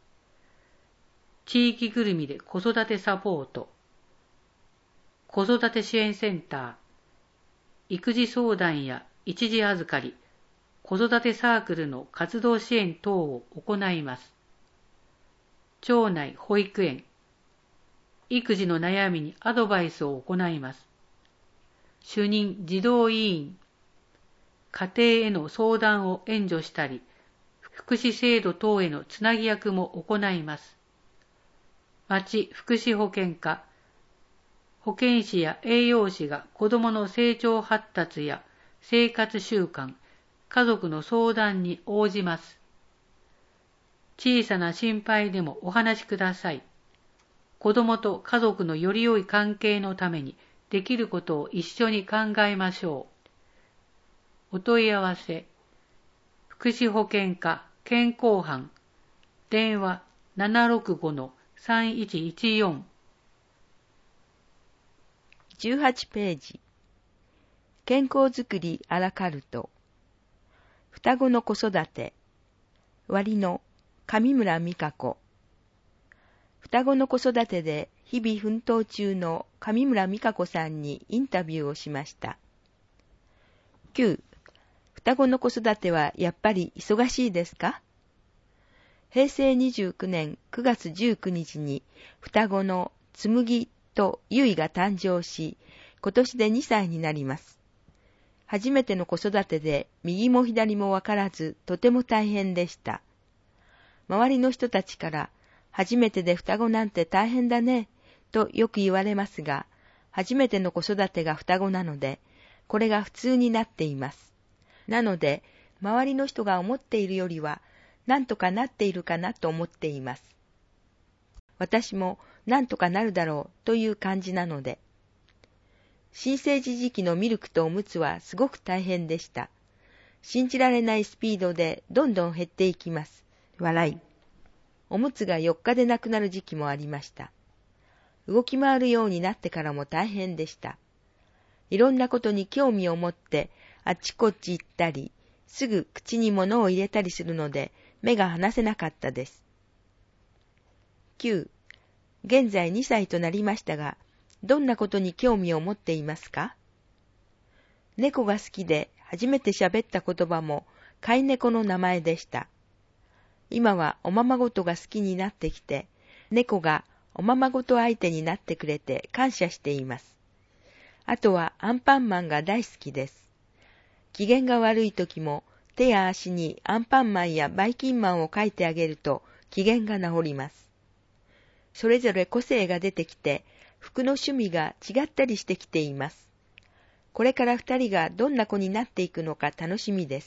地域ぐるみで子育てサポート。子育て支援センター。育児相談や一時預かり、子育てサークルの活動支援等を行います。町内保育園。育児の悩みにアドバイスを行います。主任児童委員。家庭への相談を援助したり、福祉制度等へのつなぎ役も行います。町福祉保健課。保健師や栄養士が子どもの成長発達や生活習慣、家族の相談に応じます。小さな心配でもお話しください。子どもと家族のより良い関係のためにできることを一緒に考えましょう。お問い合わせ。福祉保健課健康班。電話 765-3114。 18ページ。健康づくりアラカルト。双子の子育て。割の上村美香子。双子の子育てで日々奮闘中の上村美香子さんにインタビューをしました。9. 双子の子育てはやっぱり忙しいですか？平成29年9月19日に双子の紬と結が誕生し、今年で2歳になります。初めての子育てで右も左もわからずとても大変でした。周りの人たちから初めてで双子なんて大変だねとよく言われますが、初めての子育てが双子なので、これが普通になっています。なので、周りの人が思っているよりは、なんとかなっているかなと思っています。私もなんとかなるだろうという感じなので。新生児時期のミルクとおむつはすごく大変でした。信じられないスピードでどんどん減っていきます。笑い。おむつが4日でなくなる時期もありました。動き回るようになってからも大変でした。いろんなことに興味を持ってあっちこっち行ったり、すぐ口に物を入れたりするので目が離せなかったです。9. 現在2歳となりましたが、どんなことに興味を持っていますか？猫が好きで初めて喋った言葉も飼い猫の名前でした。今はおままごとが好きになってきて、猫がおままごと相手になってくれて感謝しています。あとはアンパンマンが大好きです。機嫌が悪い時も手や足にアンパンマンやバイキンマンを描いてあげると機嫌が治ります。それぞれ個性が出てきて、服の趣味が違ったりしてきています。これから2人がどんな子になっていくのか楽しみです。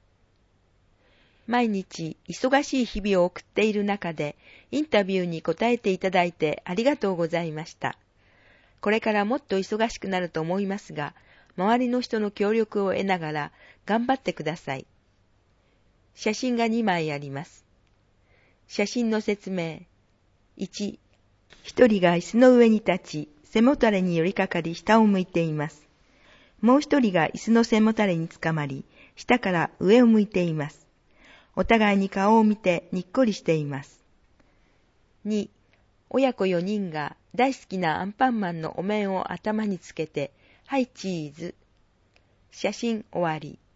毎日忙しい日々を送っている中で、インタビューに答えていただいてありがとうございました。これからもっと忙しくなると思いますが、周りの人の協力を得ながら頑張ってください。写真が2枚あります。写真の説明。1、一人が椅子の上に立ち、背もたれに寄りかかり下を向いています。もう一人が椅子の背もたれにつかまり、下から上を向いています。お互いに顔を見てにっこりしています。2、親子4人が大好きなアンパンマンのお面を頭につけて、はいチーズ。写真終わり。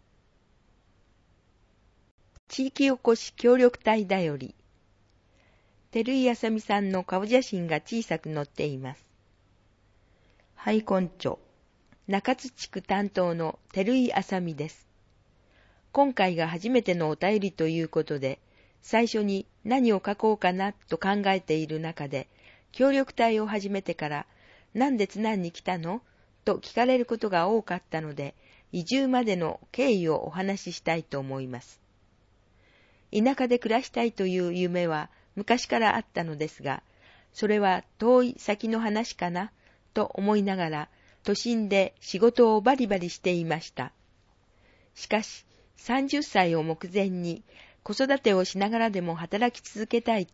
地域おこし協力隊だより。照井あさみさんの顔写真が小さく載っています。はいこんちょ。中津地区担当の照井あさみです。今回が初めてのお便りということで、最初に何を書こうかなと考えている中で、協力隊を始めてから、なんで津南に来たのと聞かれることが多かったので、移住までの経緯をお話ししたいと思います。田舎で暮らしたいという夢は昔からあったのですが、それは遠い先の話かなと思いながら、都心で仕事をバリバリしていました。しかし、30歳を目前に子育てをしながらでも働き続けたいと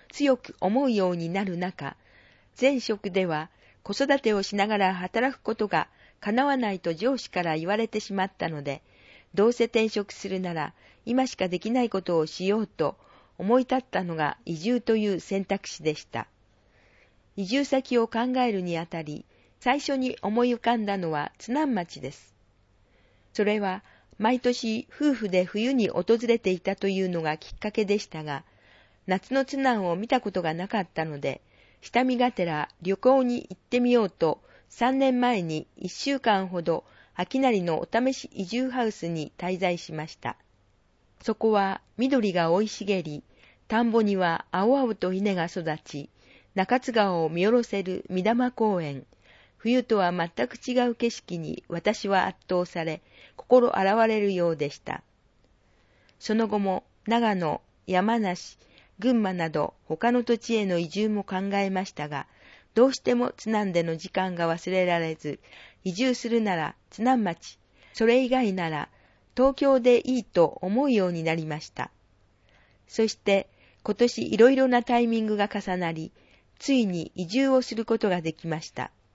強く思うようになる中、前職では子育てをしながら働くことが叶わないと上司から言われてしまったので、どうせ転職するなら今しかできないことをしようと思い立ったのが移住という選択肢でした。移住先を考えるにあたり、最初に思い浮かんだのは津南町です。それは毎年夫婦で冬に訪れていたというのがきっかけでしたが、夏の津南を見たことがなかったので、下見がてら旅行に行ってみようと、3年前に1週間ほど秋成のお試し移住ハウスに滞在しました。そこは緑が生い茂り、田んぼには青々と稲が育ち、中津川を見下ろせる御霊公園、冬とは全く違う景色に私は圧倒され、心洗われるようでした。その後も長野、山梨、群馬など他の土地への移住も考えましたが、どうしても津南での時間が忘れられず、移住するなら津南町、それ以外なら東京でいいと思うようになりました。そして今年いろいろなタイミングが重なり、ついに移住をすることができました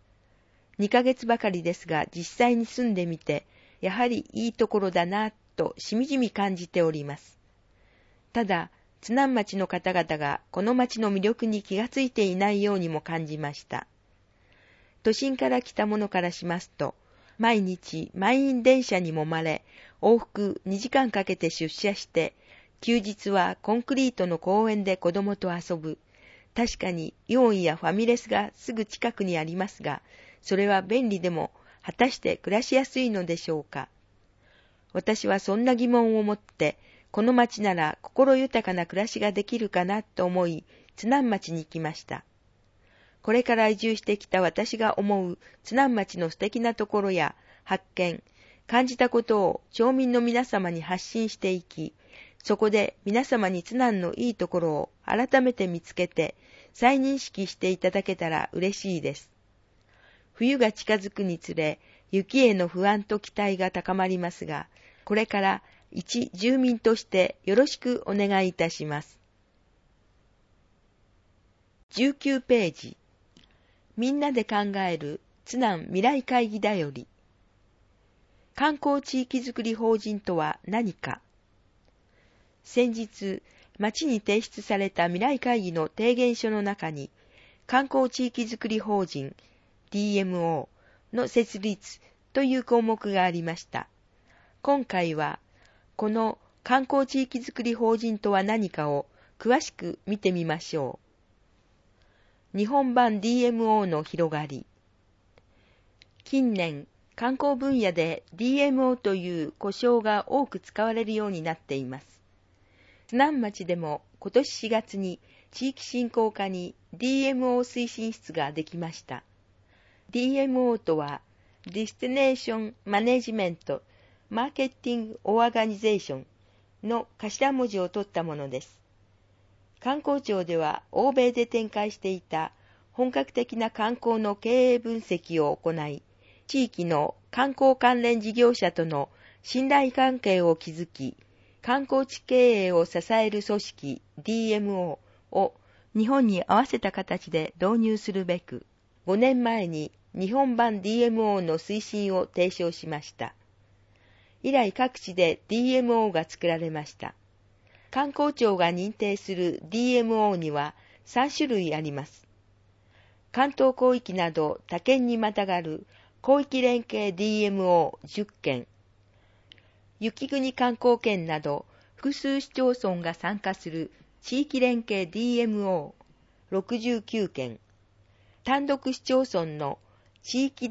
。2ヶ月ばかりですが、実際に住んでみて、やはりいいところだなとしみじみ感じております。ただ、津南町の方々がこの町の魅力に気がついていないようにも感じました。都心から来たものからしますと、毎日満員電車に揉まれ、往復2時間かけて出社して、休日はコンクリートの公園で子供と遊ぶ。確かにイオンやファミレスがすぐ近くにありますが、それは便利でも果たして暮らしやすいのでしょうか。私はそんな疑問を持って、この町なら心豊かな暮らしができるかなと思い、津南町に行きました。これから移住してきた私が思う津南町の素敵なところや発見、感じたことを町民の皆様に発信していき、そこで皆様に津南のいいところを改めて見つけて再認識していただけたら嬉しいです。冬が近づくにつれ、雪への不安と期待が高まりますが、これから一住民としてよろしくお願いいたします。19ページ。みんなで考える津南未来会議だより。観光地域づくり法人とは何か。先日、町に提出された未来会議の提言書の中に、観光地域づくり法人 DMO の設立という項目がありました。今回は、この観光地域づくり法人とは何かを詳しく見てみましょう。日本版 DMO の広がり。近年、観光分野で DMO という呼称が多く使われるようになっています。津南町でも今年4月に地域振興課に DMO 推進室ができました。DMO とは、ディスティネーションマネジメントマーケティングオーガニゼーションの頭文字を取ったものです。観光庁では欧米で展開していた本格的な観光の経営分析を行い、地域の観光関連事業者との信頼関係を築き、観光地経営を支える組織 DMO を日本に合わせた形で導入するべく、5年前に日本版 DMO の推進を提唱しました。以来各地で DMO が作られました。観光庁が認定する DMO には3種類あります。関東広域など他県にまたがる広域連携 DMO10 件、雪国観光県など複数市町村が参加する地域連携 DMO69 件、単独市町村の地域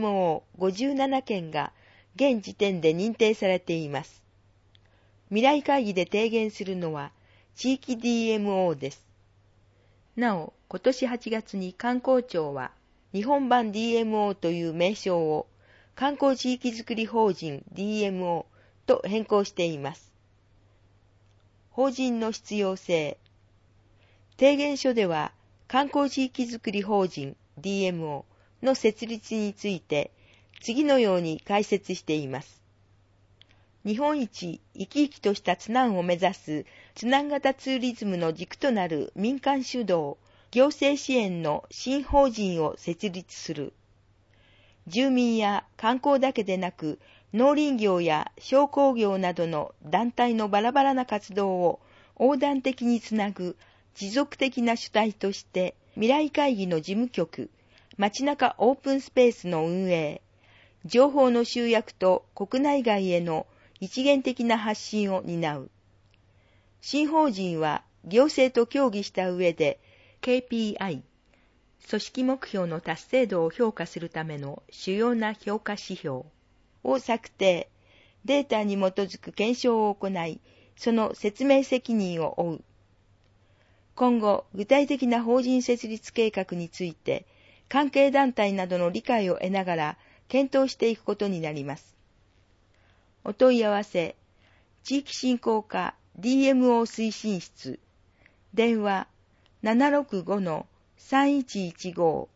DMO57 件が現時点で認定されています。未来会議で提言するのは地域 DMO です。なお、今年8月に観光庁は日本版 DMO という名称を観光地域づくり法人 DMO と変更しています。法人の必要性。提言書では観光地域づくり法人 DMO の設立について次のように解説しています。 日本一生き生きとした津南を目指す津南型ツーリズムの軸となる民間主導、行政支援の新法人を設立する。住民や観光だけでなく、農林業や商工業などの団体のバラバラな活動を横断的につなぐ持続的な主体として、未来会議の事務局、街中オープンスペースの運営、情報の集約と国内外への一元的な発信を担う。新法人は行政と協議した上で KPI、組織目標の達成度を評価するための主要な評価指標を策定、データに基づく検証を行い、その説明責任を負う。今後、具体的な法人設立計画について、関係団体などの理解を得ながら検討していくことになります。お問い合わせ、地域振興課 DMO 推進室、電話 765-3115。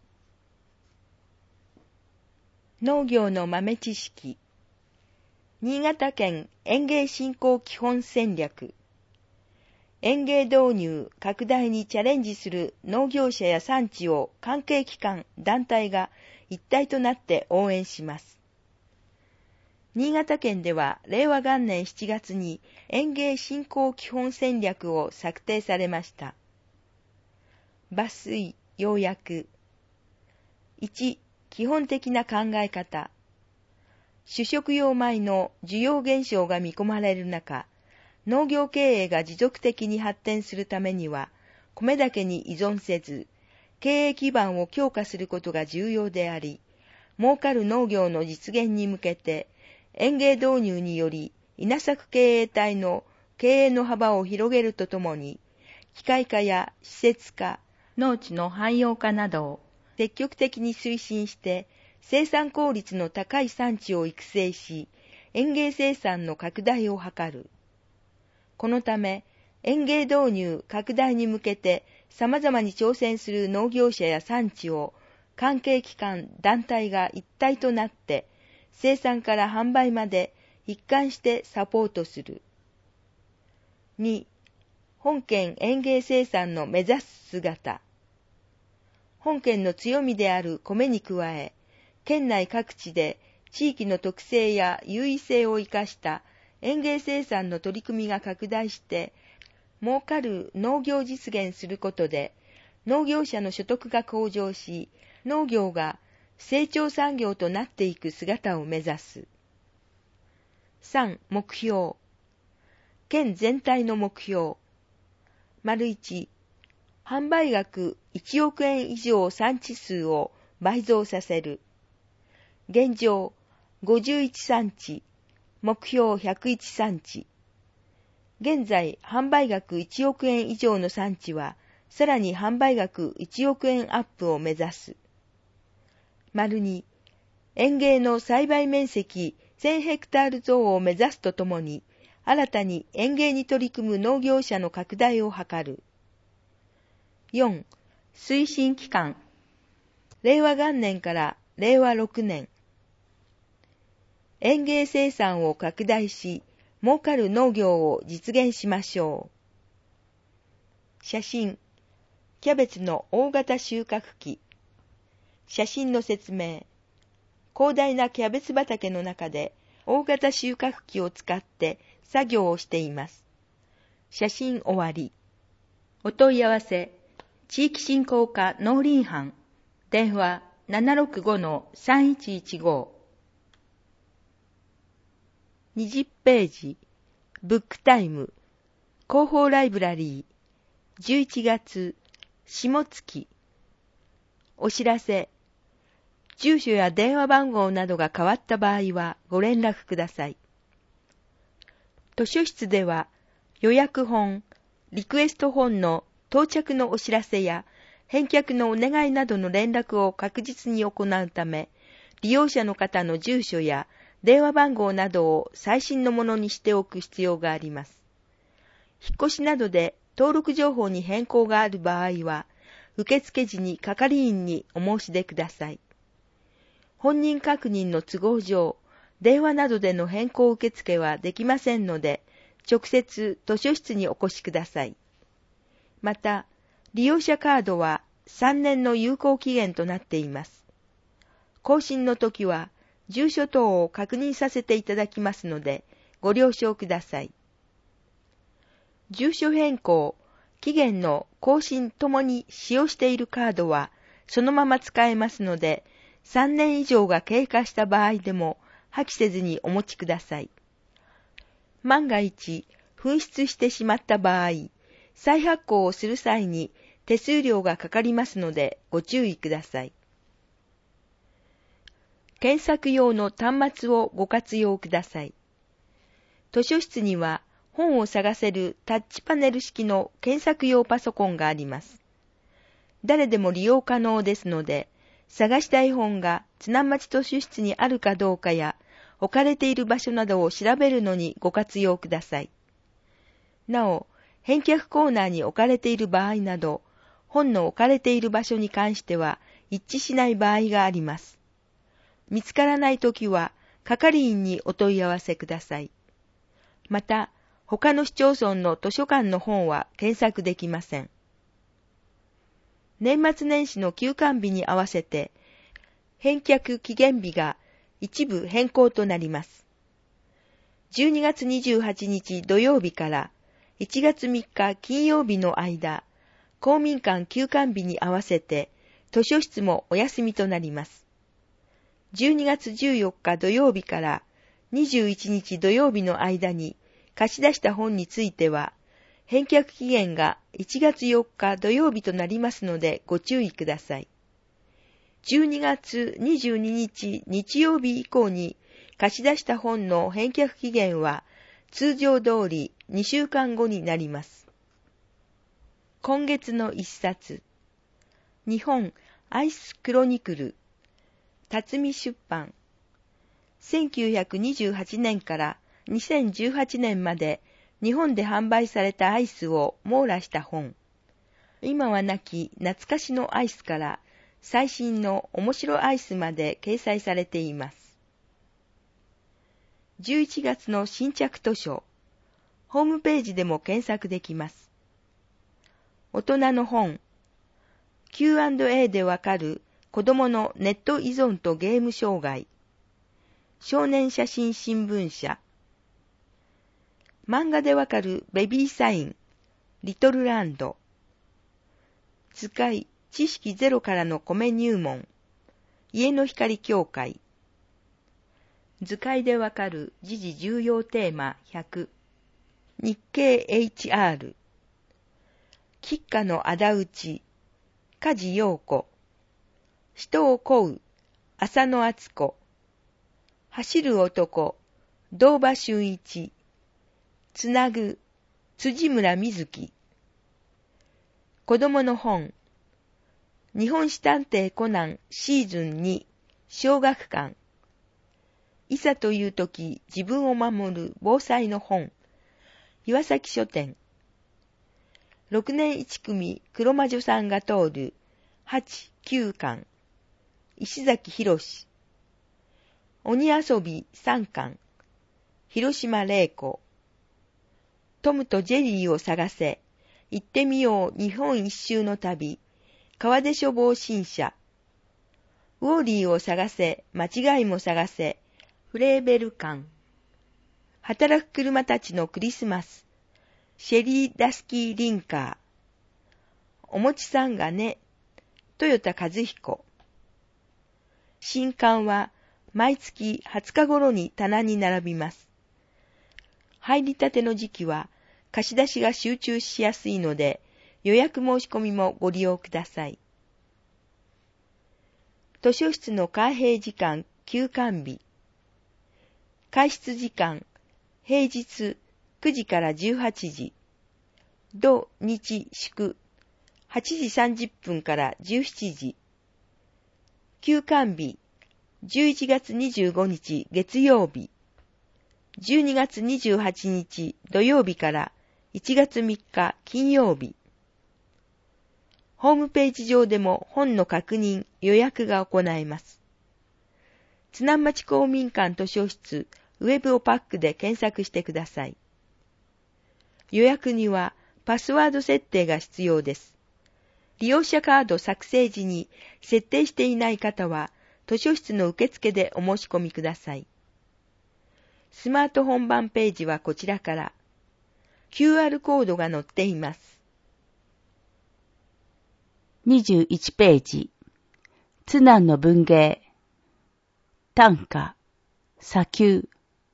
農業の豆知識、新潟県園芸振興基本戦略、園芸導入拡大にチャレンジする農業者や産地を関係機関、団体が一体となって応援します。新潟県では令和元年7月に園芸振興基本戦略を策定されました。抜粋要約。1、基本的な考え方。主食用米の需要減少が見込まれる中、農業経営が持続的に発展するためには、米だけに依存せず、経営基盤を強化することが重要であり、儲かる農業の実現に向けて、園芸導入により稲作経営体の経営の幅を広げるとともに、機械化や施設化、農地の汎用化などを積極的に推進して、生産効率の高い産地を育成し、園芸生産の拡大を図る。このため、園芸導入拡大に向けて様々に挑戦する農業者や産地を関係機関、団体が一体となって、生産から販売まで一貫してサポートする。2、本県園芸生産の目指す姿。本県の強みである米に加え、県内各地で地域の特性や優位性を生かした園芸生産の取り組みが拡大して、儲かる農業実現することで、農業者の所得が向上し、農業が成長産業となっていく姿を目指す。3、目標。県全体の目標。1、販売額1億円以上産地数を倍増させる。現状、51産地、目標101産地。現在、販売額1億円以上の産地は、さらに販売額1億円アップを目指す。2、園芸の栽培面積1000ヘクタール増を目指すとともに、新たに園芸に取り組む農業者の拡大を図る。4、推進期間。令和元年から令和6年。園芸生産を拡大し、儲かる農業を実現しましょう。写真。キャベツの大型収穫機。写真の説明。広大なキャベツ畑の中で大型収穫機を使って作業をしています。写真終わり。お問い合わせ。地域振興課農林班。電話 765-3115。20ページ。ブックタイム。広報ライブラリー。11月。下月。お知らせ。住所や電話番号などが変わった場合はご連絡ください。図書室では予約本、リクエスト本の到着のお知らせや返却のお願いなどの連絡を確実に行うため、利用者の方の住所や電話番号などを最新のものにしておく必要があります。引っ越しなどで登録情報に変更がある場合は、受付時に係員にお申し出ください。本人確認の都合上、 電話などでの変更受付はできませんので、直接図書室にお越しください。また、利用者カードは3年の有効期限となっています。更新の時は、住所等を確認させていただきますので、ご了承ください。住所変更、期限の更新ともに使用しているカードは、そのまま使えますので、3年以上が経過した場合でも、破棄せずにお持ちください。万が一、紛失してしまった場合、再発行をする際に手数料がかかりますのでご注意ください。検索用の端末をご活用ください。図書室には本を探せるタッチパネル式の検索用パソコンがあります。誰でも利用可能ですので、探したい本が津南町図書室にあるかどうかや、置かれている場所などを調べるのにご活用ください。なお、返却コーナーに置かれている場合など、本の置かれている場所に関しては一致しない場合があります。見つからないときは、係員にお問い合わせください。また、他の市町村の図書館の本は検索できません。年末年始の休館日に合わせて、返却期限日が一部変更となります。12月28日土曜日から1月3日金曜日の間、公民館休館日に合わせて図書室もお休みとなります。12月14日土曜日から21日土曜日の間に貸し出した本については、返却期限が1月4日土曜日となりますのでご注意ください。12月22日日曜日以降に貸し出した本の返却期限は通常通り2週間後になります。今月の一冊、日本アイスクロニクル、辰巳出版、1928年から2018年まで日本で販売されたアイスを網羅した本。今はなき懐かしのアイスから最新の面白アイスまで掲載されています。11月の新着図書、ホームページでも検索できます。大人の本、Q&A でわかる子供のネット依存とゲーム障害、少年写真新聞社、漫画でわかるベビーサイン、リトルランド、図解、知識ゼロからの米入門、家の光協会、図解でわかる時事重要テーマ100、日経 HR、吉家の仇討ち、梶陽子、人を乞う、浅野敦子、走る男、堂場俊一、つなぐ、辻村瑞希、子供の本、日本史探偵コナンシーズン2、小学館、いざという時自分を守る防災の本、岩崎書店、6年1組黒魔女さんが通る8、9巻、石崎博士、鬼遊び3巻、広島玲子、トムとジェリーを探せ、行ってみよう日本一周の旅、川出処方新社、ウォーリーを探せ、間違いも探せ、フレーベル館、働く車たちのクリスマス、シェリー・ダスキー・リンカー、おもちさんがね、豊田和彦。新刊は毎月20日頃に棚に並びます。入りたての時期は貸し出しが集中しやすいので、予約申し込みもご利用ください。図書室の開閉時間休館日。開室時間、平日9時から18時。土日祝、8時30分から17時。休館日、11月25日月曜日。12月28日土曜日から1月3日金曜日。ホームページ上でも本の確認、予約が行えます。 津南町公民館図書室ウェブオパックで検索してください。予約にはパスワード設定が必要です。利用者カード作成時に設定していない方は図書室の受付でお申し込みください。スマート本番ページはこちらから QR コードが載っています。 21ページ。津南の文芸。短歌。砂丘。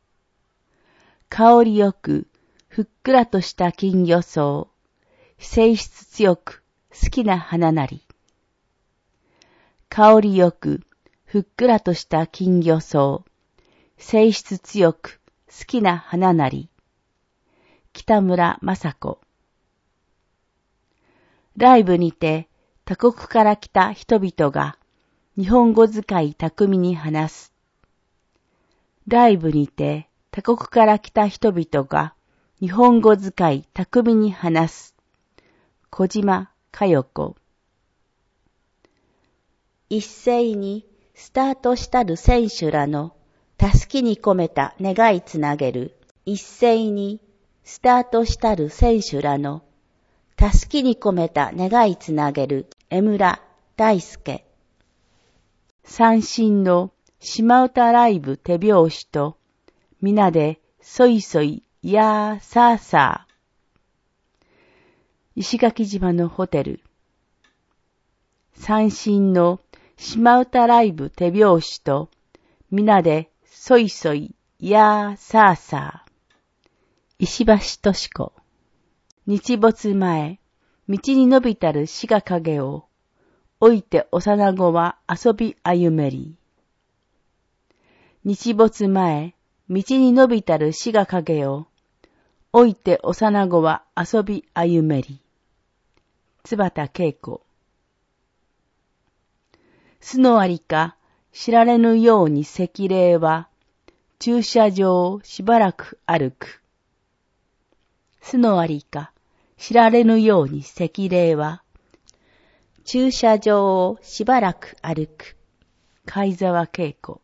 香りよく、ふっくらとした金魚草。性質強く、好きな花なり。香りよく、ふっくらとした金魚草。性質強く、好きな花なり。北村雅子。ライブにて他国から来た人々が日本語使い巧みに話す。ライブにて他国から来た人々が日本語使い巧みに話す。小島佳代子。一斉にスタートしたる選手らのたすきに込めた願いつなげる。一斉にスタートしたる選手らのたすきに込めた願いつなげる。江村大輔。三振の島唄ライブ手拍子と皆でそいそいやーさーさー。石垣島のホテル。三振の島唄ライブ手拍子と皆でそいそいやーさーさー。石橋敏子。日没前、道に伸びたる志賀影を、置いて幼子は遊び歩めり。日没前、道に伸びたる志賀影を、置いて幼子は遊び歩めり。津畑恵子。巣のありか知られぬように赤霊は、駐車場をしばらく歩く。巣のありか知られぬように赤霊は、駐車場をしばらく歩く。貝沢恵子。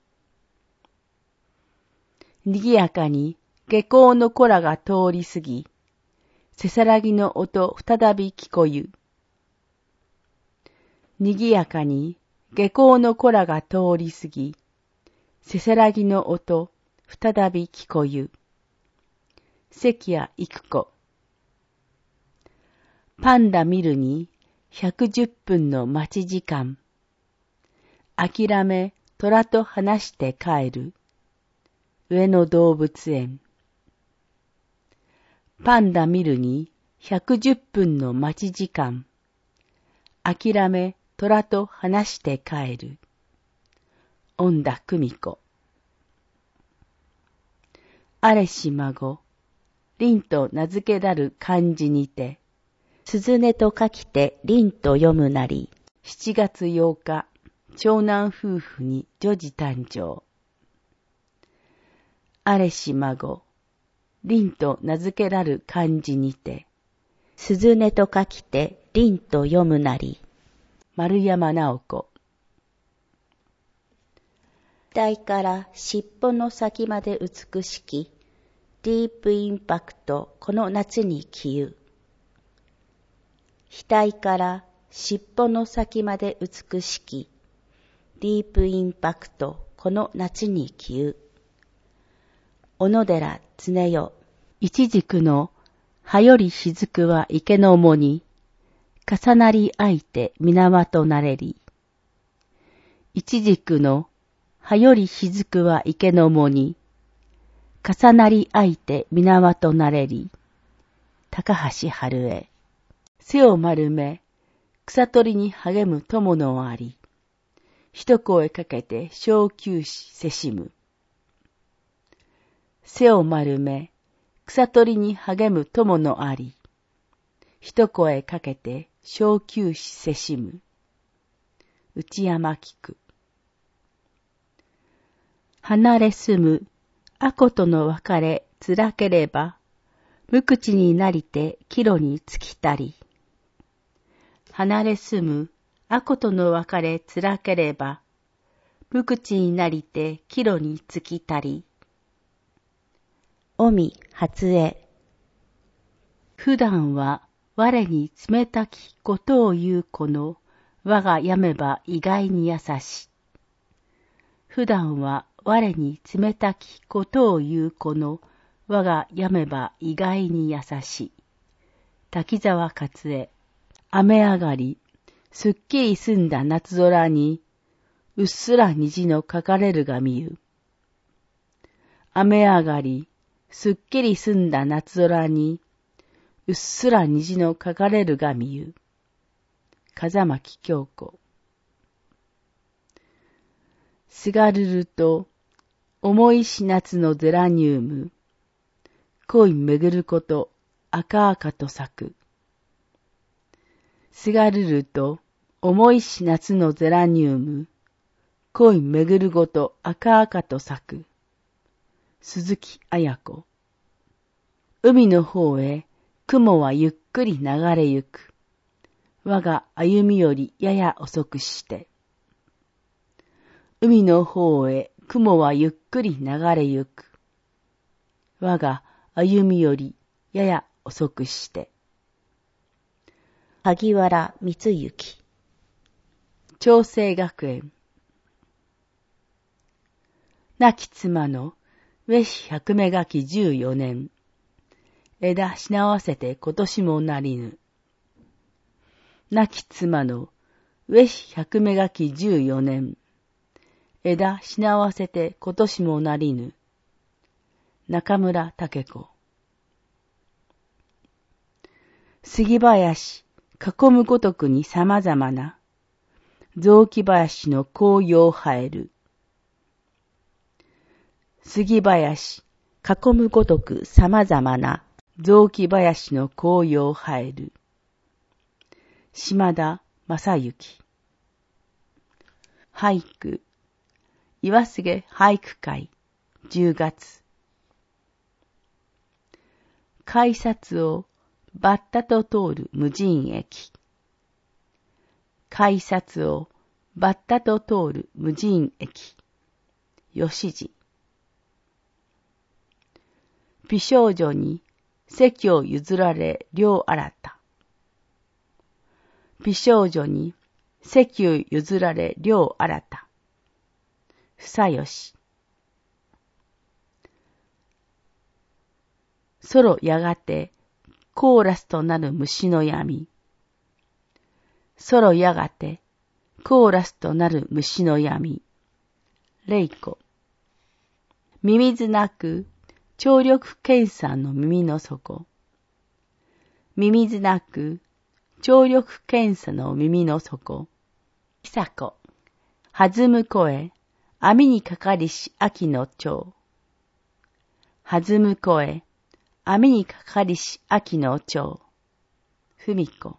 にぎやかに下校の子らが通り過ぎ、せさらぎの音再び聞こゆ。にぎやかに下校の子らが通り過ぎ、せさらぎの音再び聞こゆ。関谷育子。パンダ見るに110分の待ち時間。諦め虎と話して帰る。上野動物園。パンダ見るに110分の待ち時間。諦め虎と話して帰る。恩田久美子。あれし孫、凛と名付けだる漢字にて、鈴音と書きて凛と読むなり。7月8日、長男夫婦に女児誕生。あれし孫、凛と名付けらる漢字にて、鈴音と書きて凛と読むなり。丸山直子。額から尻尾の先まで美しき、ディープインパクトこの夏に消ゆ。額から尻尾の先まで美しき、ディープインパクトこの夏に消ゆ。小野寺常世。一軸の葉より雫は池の藻に、重なり合いて源なれり。一軸の葉より雫は池の藻に、重なり合いて源なれり。高橋春江。背を丸め、草取りに励む友のあり、一声かけて小休止せしむ。背を丸め、草取りに励む友のあり、一声かけて小休止せしむ。内山菊。離れ住む、あことの別れつらければ、無口になりて帰路に尽きたり。離れ住む、あことの別れつらければ、 無口になりて帰路につきたり。おみ初江。普段は我に冷たきことを言う子の我がやめば意外に優し。普段は我に冷たきことを言う子の我がやめば意外に優し。滝沢勝恵。雨上がり、すっきり澄んだ夏空に、うっすら虹の書かれるが見ゆ。雨上がり、すっきり澄んだ夏空に、うっすら虹の書かれるが見ゆ。風巻京子。すがるると、重いし夏のゼラニウム、恋めぐること赤々と咲く。すがるると、重いし夏のゼラニウム、恋めぐるごと赤々と咲く。鈴木綾子。海の方へ雲はゆっくり流れゆく。我が歩みよりやや遅くして。海の方へ雲はゆっくり流れゆく。我が歩みよりやや遅くして。 萩原光之。 長生学園。亡き妻の上子百目書き14年。枝しなわせて今年もなりぬ。亡き妻の上子百目書き14年。枝しなわせて今年もなりぬ。中村武子。杉林、囲むごとくに様々な、雑木林の紅葉生える。杉林、 囲むごとく様々な、 雑木林の紅葉生える。島田正幸。俳句、岩菅俳句会、10月。改札をバッタと通る無人駅。改札をバッタと通る無人駅。吉次。美少女に席を譲られ両新た。美少女に席を譲られ両新た。房吉。そろやがてコーラスとなる虫の闇。そろやがてコーラスとなる虫の闇。玲子。ミミズなく聴力検査の耳の底。ミミズなく聴力検査の耳の底。久子。弾む声、網にかかりし秋の蝶。弾む声、網にかかりし秋の蝶。文子。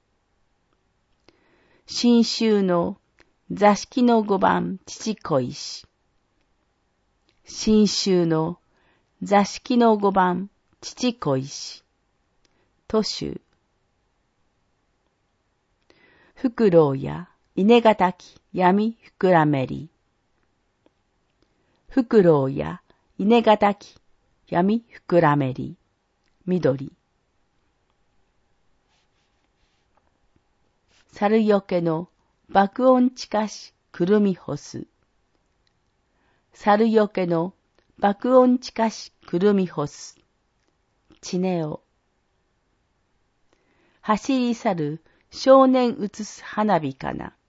新秋の座敷の5番父恋し。新秋の座敷の5番父恋し。都州。フクロウや稲がたき闇膨らめり。フクロウや稲がたき闇膨らめり。緑。猿よけの爆音近しくるみ干す。猿よけの爆音近しくるみ干す。ちねお。走り去る少年映す花火かな。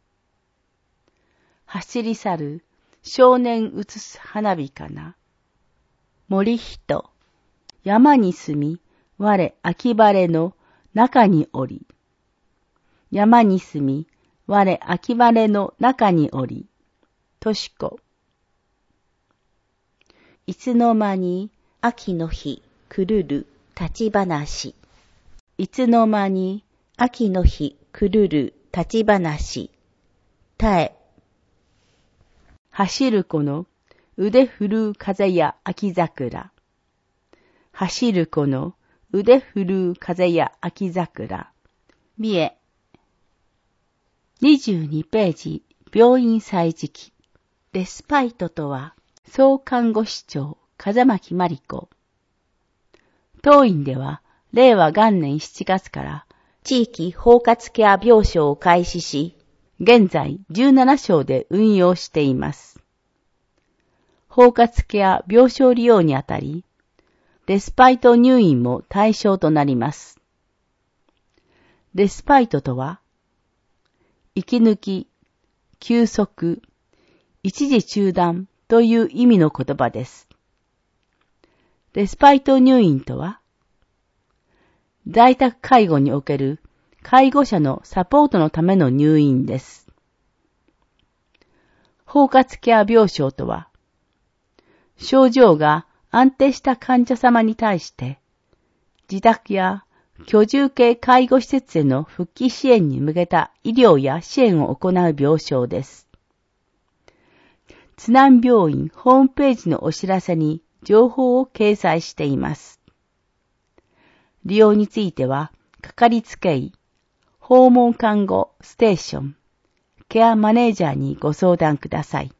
走り去る少年映す花火かな。森人。山に住み、我秋晴れの中におり。山に住み、我秋晴れの中におり。としこ。 いつの間に秋の日来るる立ち話。いつの間に秋の日来るる立ち話。たえ。 走る子の腕振るう風や秋桜。走る子の腕振るう風や秋桜。三重。22ページ、病院歳時記。 デスパイトとは、総看護師長、風巻真理子。当院では、令和元年7月から、地域包括ケア病床を開始し、現在17床で運用しています。包括ケア病床利用にあたり、デスパイト入院も対象となります。デスパイトとは、息抜き、休息、一時中断という意味の言葉です。デスパイト入院とは、在宅介護における介護者のサポートのための入院です。包括ケア病床とは、症状が安定した患者様に対して、自宅や居住系介護施設への復帰支援に向けた医療や支援を行う病床です。津南病院ホームページのお知らせに情報を掲載しています。利用については、かかりつけ医、訪問看護ステーション、ケアマネージャーにご相談ください。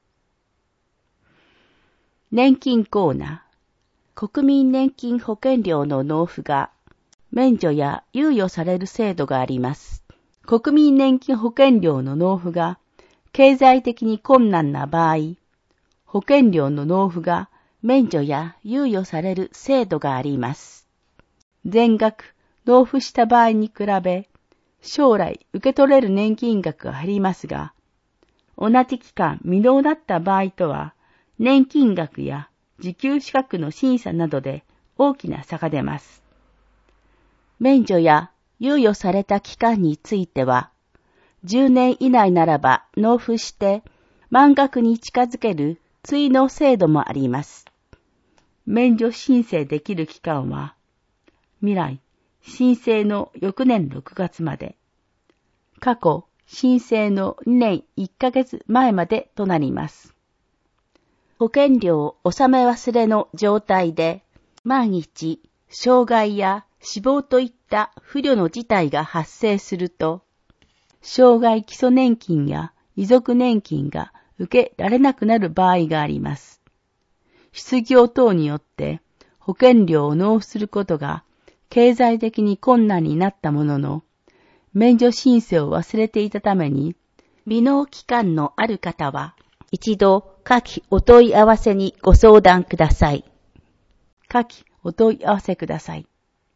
年金コーナー。国民年金保険料の納付が免除や猶予される制度があります。国民年金保険料の納付が経済的に困難な場合、保険料の納付が免除や猶予される制度があります。全額納付した場合に比べ、将来受け取れる年金額が減りますが、同じ期間未納だった場合とは、年金額や受給資格の審査などで大きな差が出ます。免除や猶予された期間については、10年以内ならば納付して満額に近づける追納制度もあります。免除申請できる期間は、未来、申請の翌年6月まで、過去、申請の2年1ヶ月前までとなります。保険料を納め忘れの状態で、万一、障害や死亡といった不慮の事態が発生すると、障害基礎年金や遺族年金が受けられなくなる場合があります。失業等によって保険料を納付することが経済的に困難になったものの、免除申請を忘れていたために、未納期間のある方は、一度、下記お問い合わせにご相談ください。下記お問い合わせください。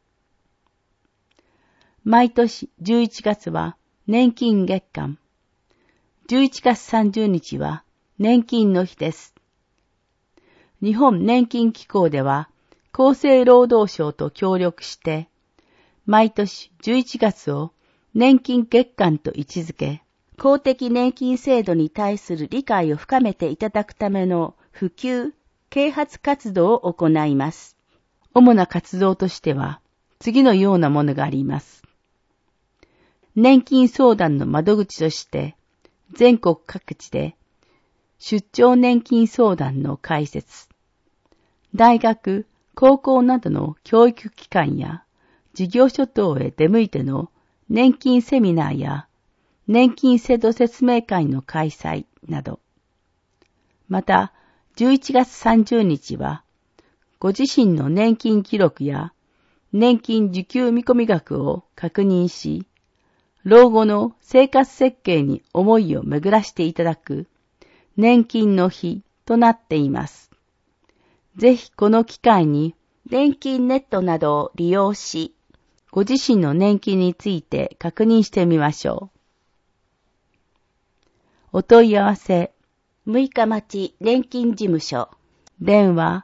毎年11月は年金月間。11月30日は年金の日です。日本年金機構では厚生労働省と協力して、毎年11月を年金月間と位置づけ、公的年金制度に対する理解を深めていただくための普及、啓発活動を行います。主な活動としては、次のようなものがあります。年金相談の窓口として、全国各地で出張年金相談の開設、大学、高校などの教育機関や事業所等へ出向いての年金セミナーや年金制度説明会の開催など、また11月30日はご自身の年金記録や年金受給見込み額を確認し、老後の生活設計に思いを巡らしていただく年金の日となっています。ぜひこの機会に年金ネットなどを利用し、ご自身の年金について確認してみましょう。お問い合わせ、6日町年金事務所、電話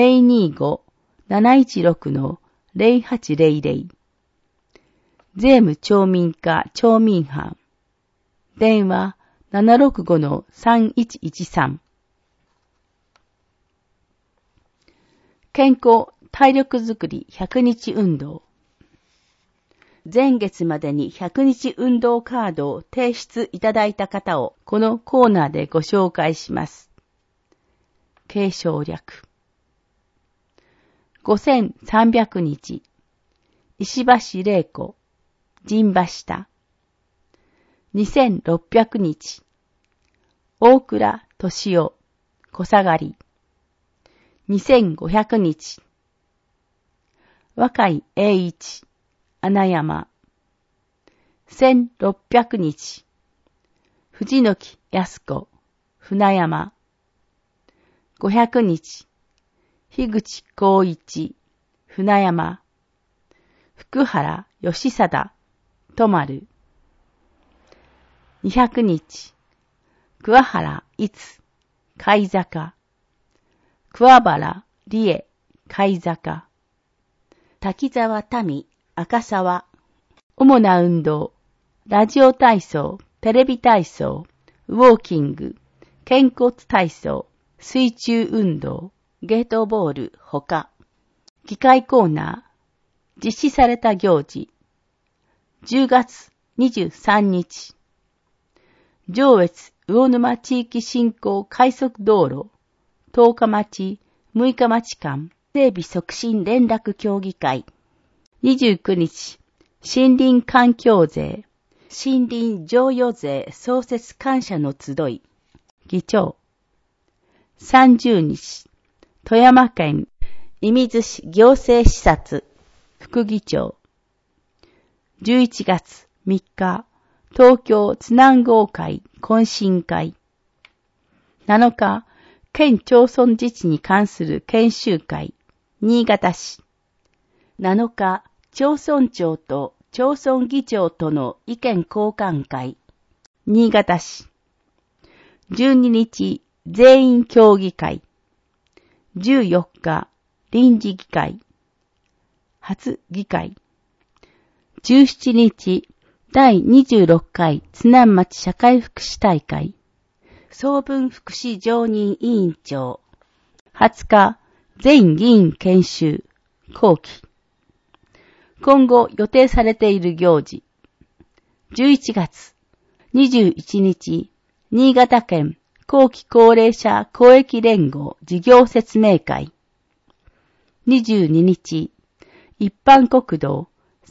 025-716-0800、税務町民課町民班、電話 765-3113。健康体力づくり100日運動。前月までに100日運動カードを提出いただいた方をこのコーナーでご紹介します。継承略。5300日。石橋玲子。陣馬下。2600日。大倉年男、小下がり。2500日。若井栄一、穴山。1600日。藤木康子、船山。500日。樋口光一、船山。福原義貞、泊丸。200日。桑原逸、貝坂。桑原理恵、貝坂。滝沢民、赤沢。主な運動、ラジオ体操、テレビ体操、ウォーキング、肩骨体操、水中運動、ゲートボール、ほか。議会コーナー、実施された行事。10月23日。上越魚沼地域振興快速道路、10日町、6日町間、整備促進連絡協議会。29日、森林環境税、森林譲与税創設感謝の集い。議長。30日、富山県射水市行政視察、副議長。11月3日、東京津南郷会懇親会。7日、県町村自治に関する研修会、新潟市。7日、町村長と町村議長との意見交換会、新潟市。12日、全員協議会。14日、臨時議会。初議会。17日、第26回津南町社会福祉大会。総分福祉常任委員長。20日、全議員研修。後期。今後予定されている行事。11月、21日、新潟県後期高齢者公益連合事業説明会。22日、一般国道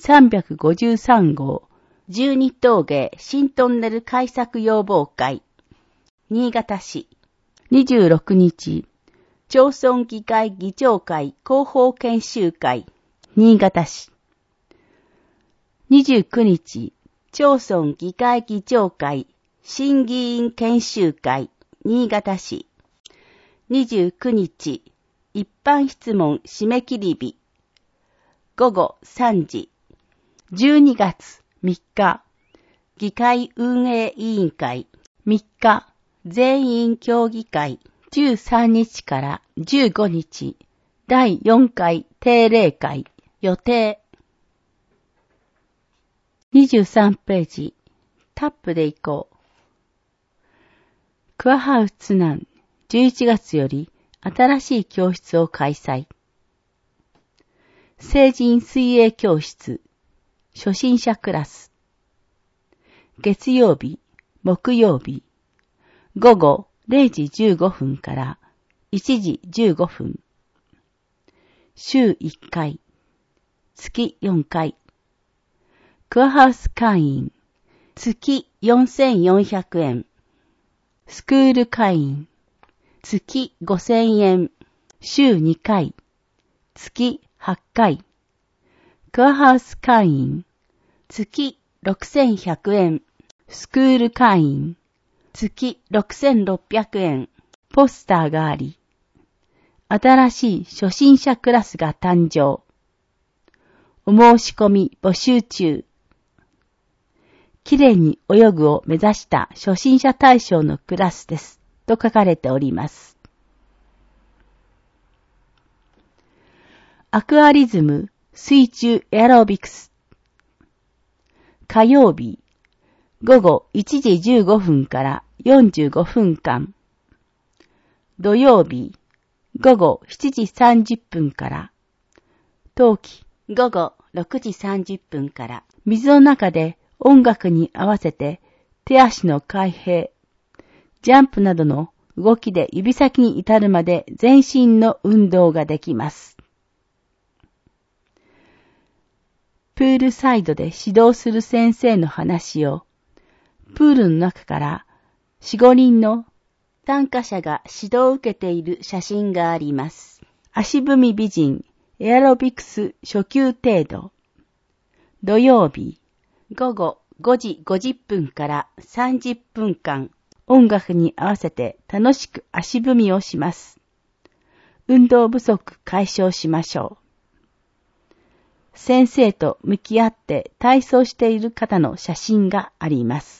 353号12峠新トンネル開削要望会。新潟市。26日、町村議会議長会広報研修会。新潟市。29日、町村議会議長会新議員研修会。新潟市。29日、一般質問締め切り日。午後3時。12月3日、議会運営委員会。3日、全員協議会。13日から15日、第4回定例会。予定。23ページ。タップでいこう。クアハウ津南、11月より新しい教室を開催。成人水泳教室、初心者クラス。月曜日、木曜日、午後0時15分から1時15分。週1回、月4回。クアハウス会員、月4400円。スクール会員、月5000円。週2回、月8回。クアハウス会員、月6100円。スクール会員、月6600円。ポスターがあり、新しい初心者クラスが誕生。お申し込み募集中。きれいに泳ぐを目指した初心者対象のクラスです。と書かれております。アクアリズム水中エアロビクス。火曜日、午後1時15分から45分間。土曜日、午後7時30分から。冬季、午後6時30分から。水の中で音楽に合わせて手足の開閉、ジャンプなどの動きで指先に至るまで全身の運動ができます。プールサイドで指導する先生の話を、プールの中から4、5人の参加者が指導を受けている写真があります。足踏み美人、エアロビクス初級程度。土曜日、午後5時50分から30分間、音楽に合わせて楽しく足踏みをします。運動不足解消しましょう。先生と向き合って体操している方の写真があります。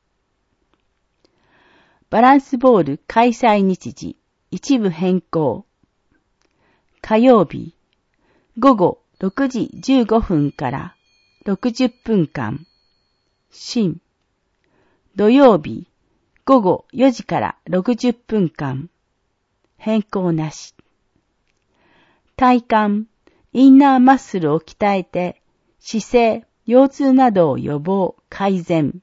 バランスボール開催日時、一部変更。火曜日、午後6時15分から60分間。新。土曜日、午後4時から60分間。変更なし。体幹、インナーマッスルを鍛えて、姿勢、腰痛などを予防、改善。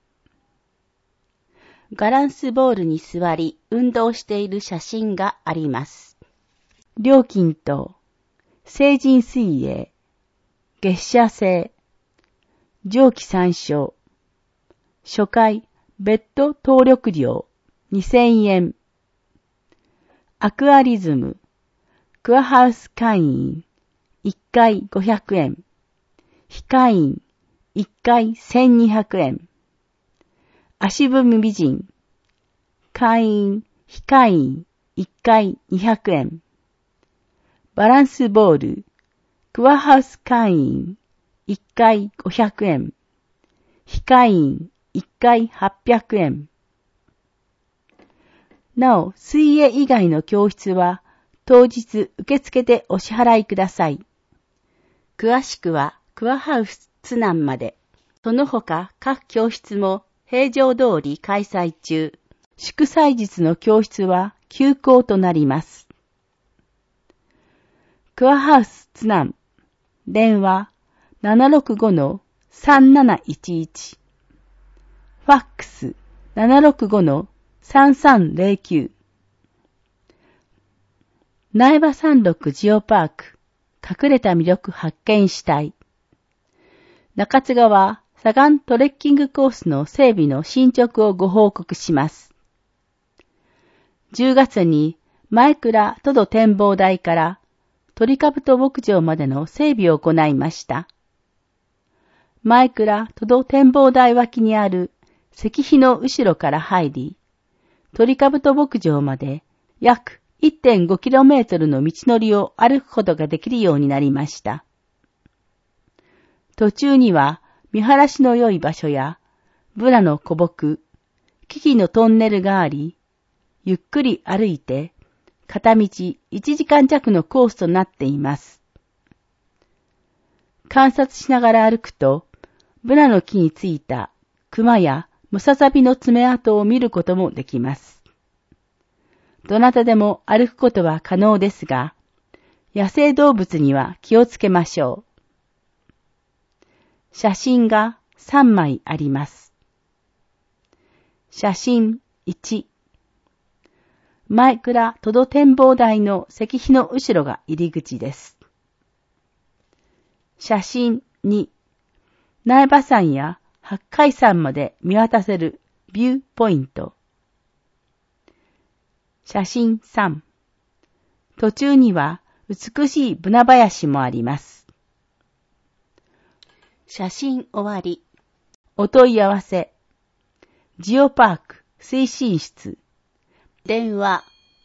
バランスボールに座り、運動している写真があります。料金と、成人水泳、月謝制、上記参照、初回、別途登録料、2000円。アクアリズム、クアハウス会員、1回500円。非会員、1回1200円。足踏み美人、会員、非会員、1回200円。バランスボール、クアハウス会員、1回500円。非会員、1回800円。なお、水泳以外の教室は、当日受付でお支払いください。詳しくは、クアハウス津南まで。その他、各教室も平常通り開催中。祝祭日の教室は休校となります。クアハウス津南。電話 765-3711。ファックス 765-3309。苗場山麓ジオパーク。隠れた魅力発見したい。中津川左岸トレッキングコースの整備の進捗をご報告します。10月に前倉トド展望台から鳥かぶと牧場までの整備を行いました。前倉トド展望台脇にある石碑の後ろから入り、鳥かぶと牧場まで約1.5km の道のりを歩くことができるようになりました。途中には見晴らしの良い場所やブナの古木、木々のトンネルがあり、ゆっくり歩いて片道1時間弱のコースとなっています。観察しながら歩くと、ブナの木についた熊やムササビの爪痕を見ることもできます。どなたでも歩くことは可能ですが、野生動物には気をつけましょう。写真が3枚あります。写真1。前倉トド展望台の石碑の後ろが入り口です。写真2。苗場山や八海山まで見渡せるビューポイント。写真3。途中には美しいブナ林もあります。写真終わり。お問い合わせ。ジオパーク推進室。電話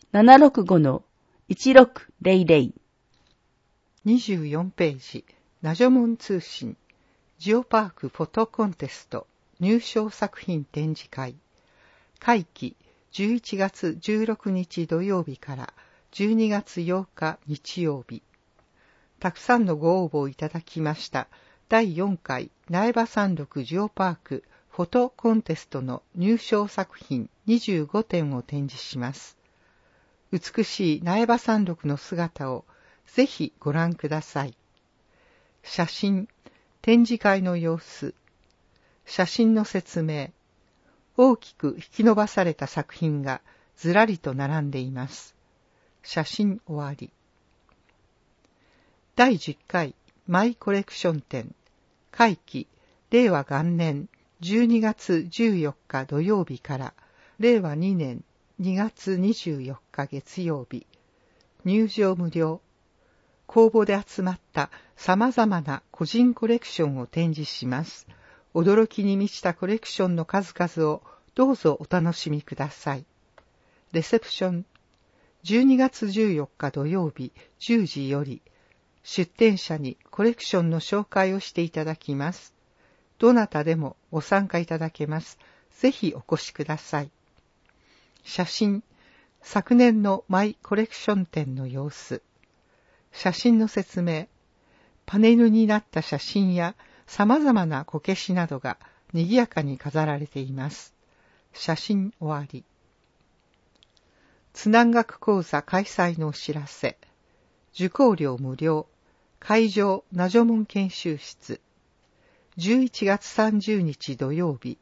765-1600。 24ページ、ナジョモン通信、ジオパークフォトコンテスト、入賞作品展示会。会期、11月16日土曜日から12月8日日曜日。たくさんのご応募いただきました第4回苗場山麓ジオパークフォトコンテストの入賞作品25点を展示します。美しい苗場山麓の姿をぜひご覧ください。写真、展示会の様子、写真の説明、大きく引き伸ばされた作品がずらりと並んでいます。写真終わり。第10回マイコレクション展、会期、令和元年12月14日土曜日から令和2年 2月24日月曜日。入場無料。公募で集まった様々な個人コレクションを展示します。驚きに満ちたコレクションの数々をどうぞお楽しみください。レセプション。12月14日土曜日10時より、出展者にコレクションの紹介をしていただきます。どなたでもご参加いただけます。ぜひお越しください。写真。昨年のマイコレクション展の様子。写真の説明。パネルになった写真や様々なこけしなどが賑やかに飾られています。写真終わり。津南学講座開催のお知らせ。受講料無料。会場ナジョモン研修室。11月30日土曜日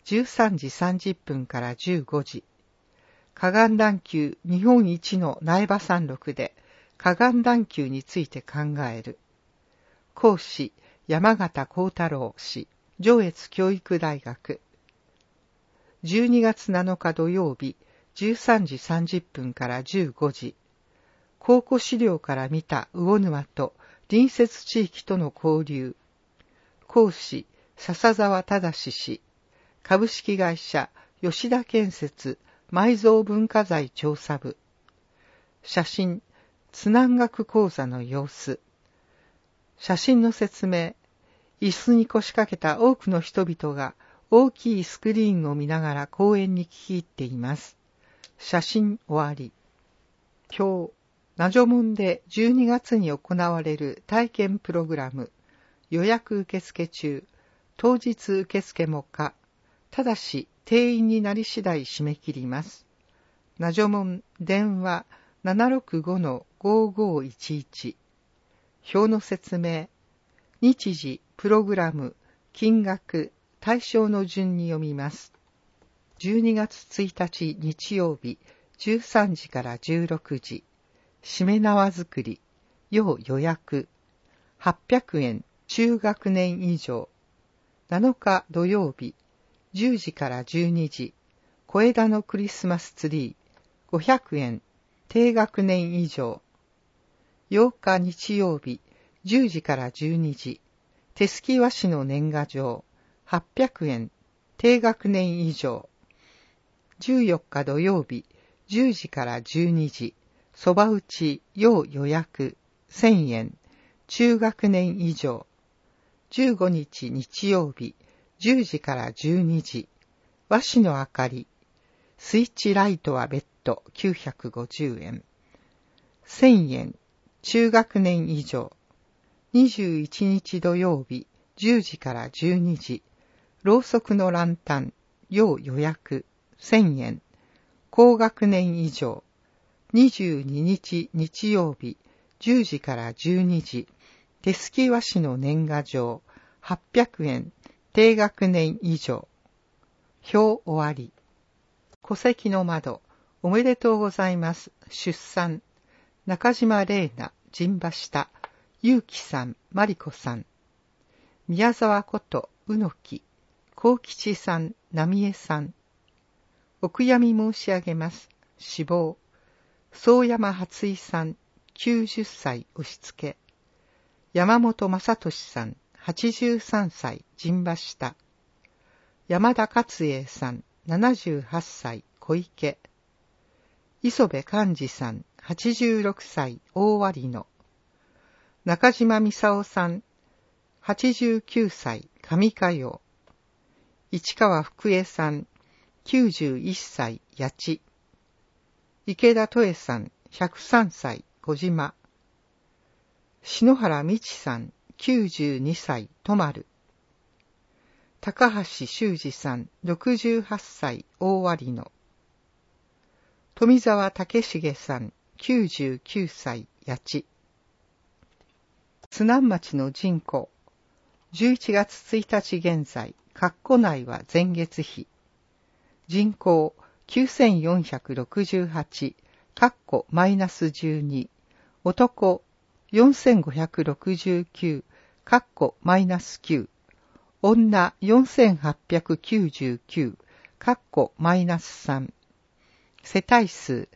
13時30分から15時。河岸段丘日本一の苗場山麓で河岸段丘について考える。講師山形幸太郎氏、上越教育大学。12月7日土曜日13時30分から15時。考古資料から見た魚沼と隣接地域との交流。講師笹沢忠氏、株式会社吉田建設埋蔵文化財調査部。写真、津南学講座の様子。写真の説明。椅子に腰掛けた多くの人々が大きいスクリーンを見ながら講演に聞き入っています。写真終わり。今日、ナジョモンで12月に行われる体験プログラム。予約受付中。当日受付も可。ただし、定員になり次第締め切ります。ナジョモン電話 765-5511。表の説明。日時、プログラム、金額、対象の順に読みます。12月1日日曜日、13時から16時。しめ縄作り、要予約。800円、中学年以上。7日土曜日、10時から12時。小枝のクリスマスツリー、500円、低学年以上。8日日曜日、10時から12時。手すき和紙の年賀状、800円、低学年以上。14日土曜日、10時から12時。そば打ち、要予約、1000円、中学年以上。15日日曜日、10時から12時。和紙の明かり。スイッチライトは別途950円。1000円、中学年以上。21日土曜日、10時から12時。ろうそくのランタン、要予約、1000円。高学年以上。22日日曜日、10時から12時。手すき和紙の年賀状、800円、低学年以上。表終わり。戸籍の窓、おめでとうございます。出産。中島玲奈、陣馬下。ゆうきさん、まりこさん。宮沢こと、うのき。幸吉さん、なみえさん。お悔やみ申し上げます。死亡。宗山初井さん、90歳押し付け。山本正俊さん、83歳、陣馬下。山田勝栄さん、78歳、小池。磯部寛治さん、86歳、大割野。中島美沙夫さん、89歳、上加陽。市川福江さん、91歳、八千。池田斗恵さん、103歳、小島。篠原美智さん、92歳、とまる。高橋修二さん、68歳、大割野。富澤武重さん、99歳、八千。津南町の人口。11月1日現在、括弧内は前月比。人口9468、括弧マイナス12。男4569、括弧マイナス9。女4899、括弧マイナス3。 世帯数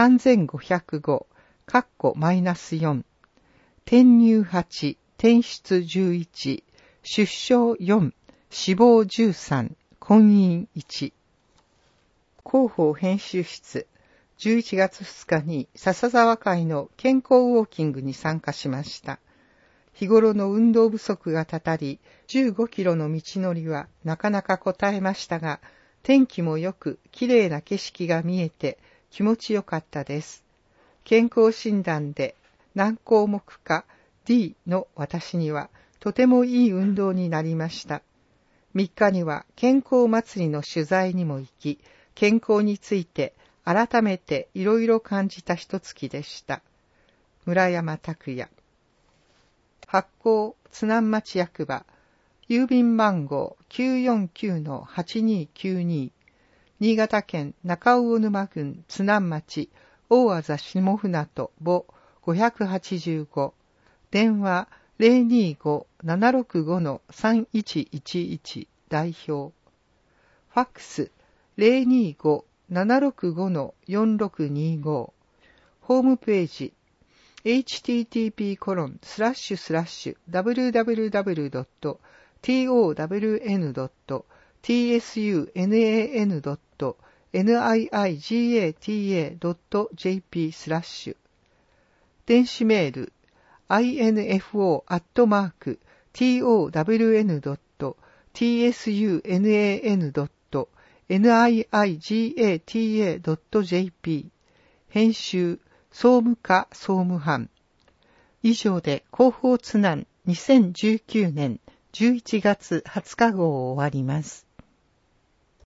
3505、(-4), 転入8、転出11、出生4、死亡13、婚姻1。広報編集室、11月2日に笹沢会の健康ウォーキングに参加しました。日頃の運動不足がたたり、15キロの道のりはなかなかこたえましたが、天気も良く綺麗な景色が見えて気持ちよかったです。健康診断で何項目か D の私にはとてもいい運動になりました。3日には健康祭りの取材にも行き、健康について改めていろいろ感じた一月でした。村山拓也。発行津南町役場、郵便番号 949-8292、新潟県中魚沼郡津南町大字下船渡母585、電話 025-765-3111 代表。ファックス 025-765-4625。ホームページ http://www.town.niigata.jp/ 電子メール info@town.niigata.jp 編集総務課総務班。以上で広報津南2019年11月20日号を終わります。